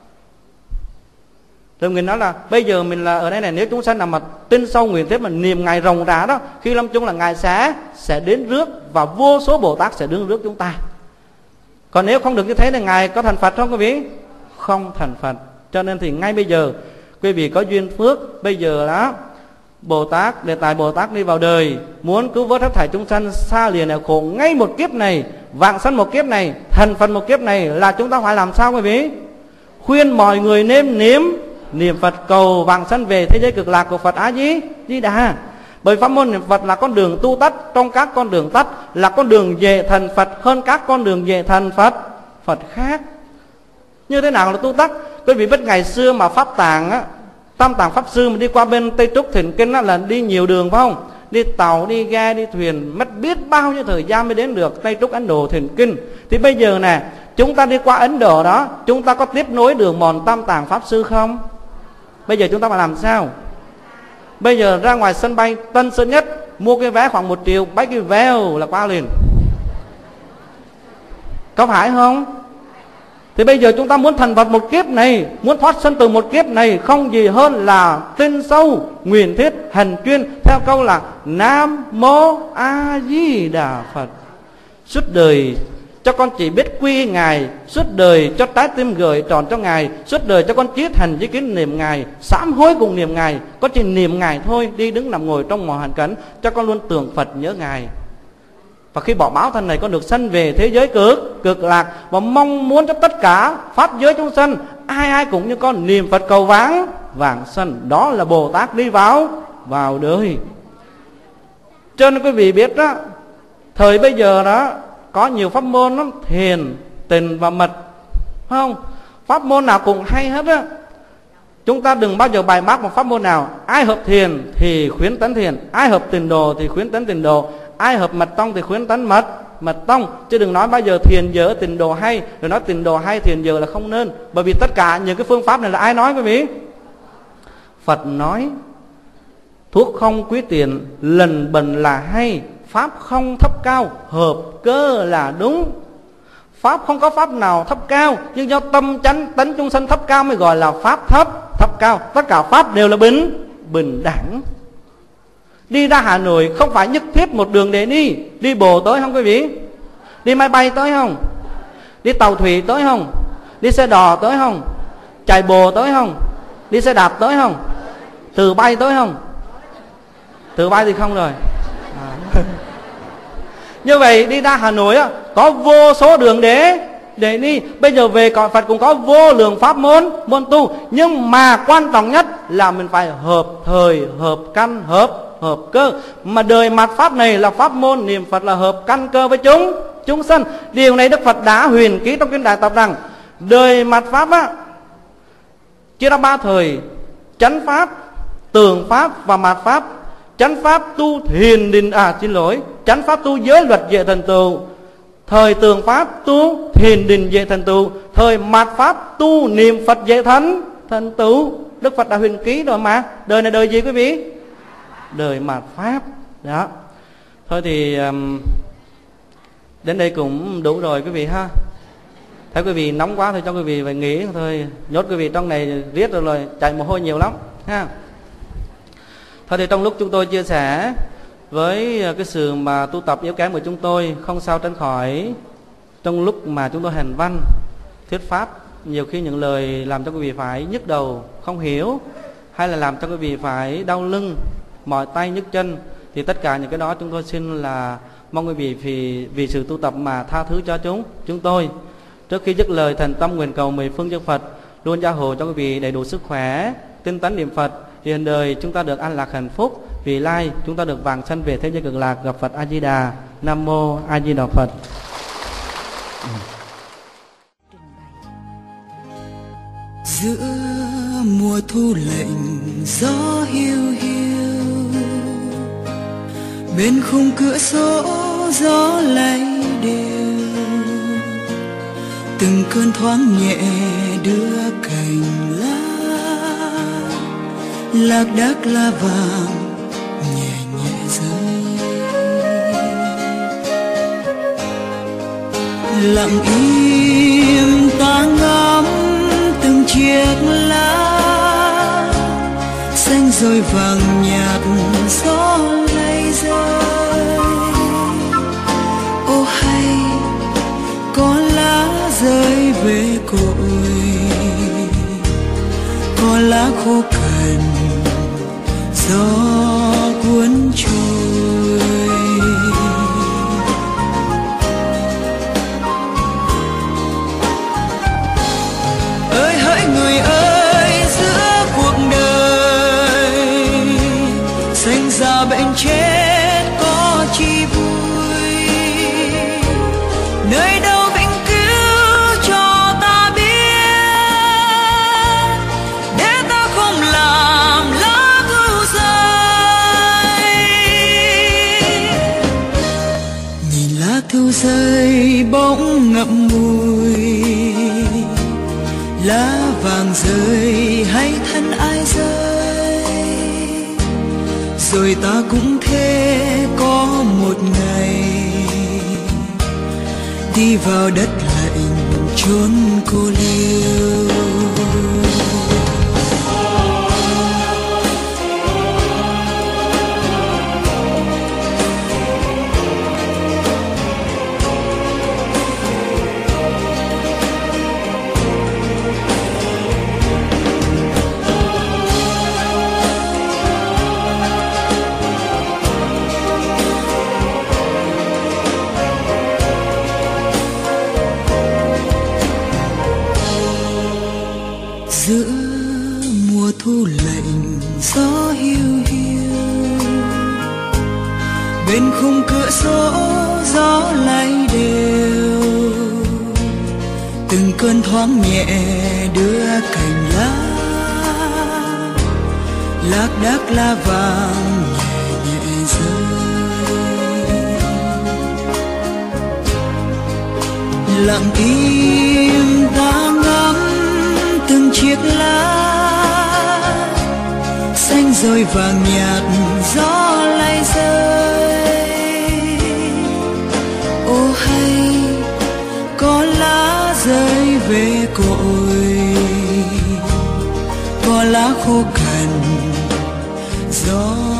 Rồi mình nói là bây giờ mình là ở đây này, nếu chúng sanh nào mà tin sâu nguyện thế mà niệm Ngài ròng rã đó, khi lâm chung là Ngài sẽ đến rước, và vô số Bồ Tát sẽ đến rước chúng ta. Còn nếu không được như thế thì Ngài có thành Phật không quý vị? Không thành Phật. Cho nên thì ngay bây giờ quý vị có duyên phước, bây giờ đó Bồ Tát, Đề Tài Bồ Tát đi vào đời, muốn cứu vớt hết thảy chúng sanh xa lìa nghèo khổ ngay một kiếp này, vạn sanh một kiếp này, thành Phật một kiếp này, là chúng ta phải làm sao quý vị? Khuyên mọi người nên niệm Phật cầu vạn sanh về thế giới Cực Lạc của Phật A Di Đà. Bởi pháp môn niệm Phật là con đường tu tắt trong các con đường tắt, là con đường về thành Phật hơn các con đường về thành Phật khác Như thế nào là tu tắc? Quý vị biết ngày xưa mà Pháp Tạng á, Tam Tạng Pháp Sư mà đi qua bên Tây Trúc Thiền Kinh á, là đi nhiều đường phải không? Đi tàu, đi ghe, đi thuyền, mất biết bao nhiêu thời gian mới đến được Tây Trúc Ấn Độ Thiền Kinh. Thì bây giờ nè, chúng ta đi qua Ấn Độ đó, chúng ta có tiếp nối đường mòn Tam Tạng Pháp Sư không? Bây giờ chúng ta phải làm sao? Bây giờ ra ngoài sân bay Tân Sơn Nhất, mua cái vé khoảng 1 triệu, bách cái vèo là qua liền. Có phải không? Thì bây giờ chúng ta muốn thành Phật một kiếp này, muốn thoát sanh từ một kiếp này, không gì hơn là tin sâu, nguyện thiết, hành chuyên, theo câu là Nam Mô A Di Đà Phật. Suốt đời cho con chỉ biết quy Ngài, suốt đời cho trái tim gửi tròn cho Ngài, suốt đời cho con chí thành chí kiến niệm Ngài, sám hối cùng niệm Ngài, có chỉ niệm Ngài thôi, đi đứng nằm ngồi trong mọi hoàn cảnh, cho con luôn tưởng Phật nhớ Ngài. Và khi bỏ báo thân này, con được sanh về thế giới cực lạc, và mong muốn cho tất cả pháp giới chúng sanh ai ai cũng như con niệm Phật cầu vãng sanh. Đó là Bồ Tát đi vào đời. Cho nên quý vị biết đó, thời bây giờ đó có nhiều pháp môn lắm, thiền, tịnh và mật, phải không? Pháp môn nào cũng hay hết á. Chúng ta đừng bao giờ bài bác một pháp môn nào. Ai hợp thiền thì khuyến tấn thiền, ai hợp tịnh độ thì khuyến tấn tịnh độ, ai hợp mật tông thì khuyến tấn mật tông. Chứ đừng nói bao giờ thiền dở tịnh độ hay, rồi nói tịnh độ hay thiền dở là không nên. Bởi vì tất cả những cái phương pháp này là ai nói quý vị? Phật nói. Thuốc không quý tiền, lần bần là hay, pháp không thấp cao, hợp cơ là đúng. Pháp không có pháp nào thấp cao, nhưng do tâm chánh tánh chúng sanh thấp cao mới gọi là pháp thấp cao. Tất cả pháp đều là bình đẳng. Đi ra Hà Nội không phải nhất thiết một đường để đi bộ tới không quý vị? Đi máy bay tới không? Đi tàu thủy tới không? Đi xe đò tới không? Chạy bộ tới không? Đi xe đạp tới không? Từ bay tới không? Từ bay thì không rồi. Như vậy đi ra Hà Nội á, có vô số đường để đi. Bây giờ về cõi Phật cũng có vô lượng pháp môn tu, nhưng mà quan trọng nhất là mình phải hợp thời, hợp căn, hợp cơ. Mà đời mạt pháp này là pháp môn niệm Phật là hợp căn cơ với chúng sanh. Điều này Đức Phật đã huyền ký trong kinh Đại Tập rằng đời mạt pháp á chia ra 3 thời: chánh pháp, tường pháp và mạt pháp. Chánh pháp tu thiền định, chánh pháp tu giới luật dễ thành tựu, thời tường pháp tu thiền định dễ thành tựu, thời mạt pháp tu niệm Phật dễ thành tựu. Đức Phật đã huyền ký rồi mà. Đời này đời gì quý vị? Đời mạt pháp đó. Thôi thì đến đây cũng đủ rồi quý vị ha. Thấy quý vị nóng quá thì cho quý vị phải nghỉ thôi, nhốt quý vị trong này riết rồi chạy mồ hôi nhiều lắm ha. Thôi thì trong lúc chúng tôi chia sẻ với cái sự mà tu tập yếu kém của chúng tôi, không sao tránh khỏi trong lúc mà chúng tôi hành văn thuyết pháp, nhiều khi những lời làm cho quý vị phải nhức đầu không hiểu, hay là làm cho quý vị phải đau lưng, mỏi tay nhức chân, thì tất cả những cái đó chúng tôi xin là mong quý vị vì sự tu tập mà tha thứ cho chúng tôi. Trước khi dứt lời, thành tâm nguyện cầu 10 phương chư Phật luôn gia hộ cho quý vị đầy đủ sức khỏe, tinh tấn niệm Phật, hiện đời chúng ta được an lạc hạnh phúc, vì lai chúng ta được vãng sanh về thế giới cực lạc gặp Phật A Di Đà. Nam Mô A Di Đà Phật. Giữa mùa thu lạnh gió hiu hiu, bên khung cửa sổ gió lay đều, từng cơn thoáng nhẹ đưa cành lá, lạc đác la vàng nhẹ nhẹ rơi. Lặng im ta ngắm từng chiếc lá xanh rồi vàng nhạt gió lay rơi. Ô hay có lá rơi về cội, có lá khô cằn gió cuốn trôi. Ơi hỡi người ơi, giữa cuộc đời sinh ra bệnh chết có chi vui, nơi đâu vĩnh cứu cho ta biết thu rơi bỗng ngậm ngùi, lá vàng rơi hay thân ai rơi, rồi ta cũng thế có một ngày đi vào đất lạnh chốn cô liêu. Giữa mùa thu lạnh gió hiu hiu, bên khung cửa sổ gió lay đều, từng cơn thoáng nhẹ đưa cành lá, lác đác lá vàng nhẹ nhẹ rơi. Lặng im ta ngắm từng chiếc lá xanh rồi vàng nhạt gió lay rơi. Ô hay có lá rơi về cội, có lá khô cằn gió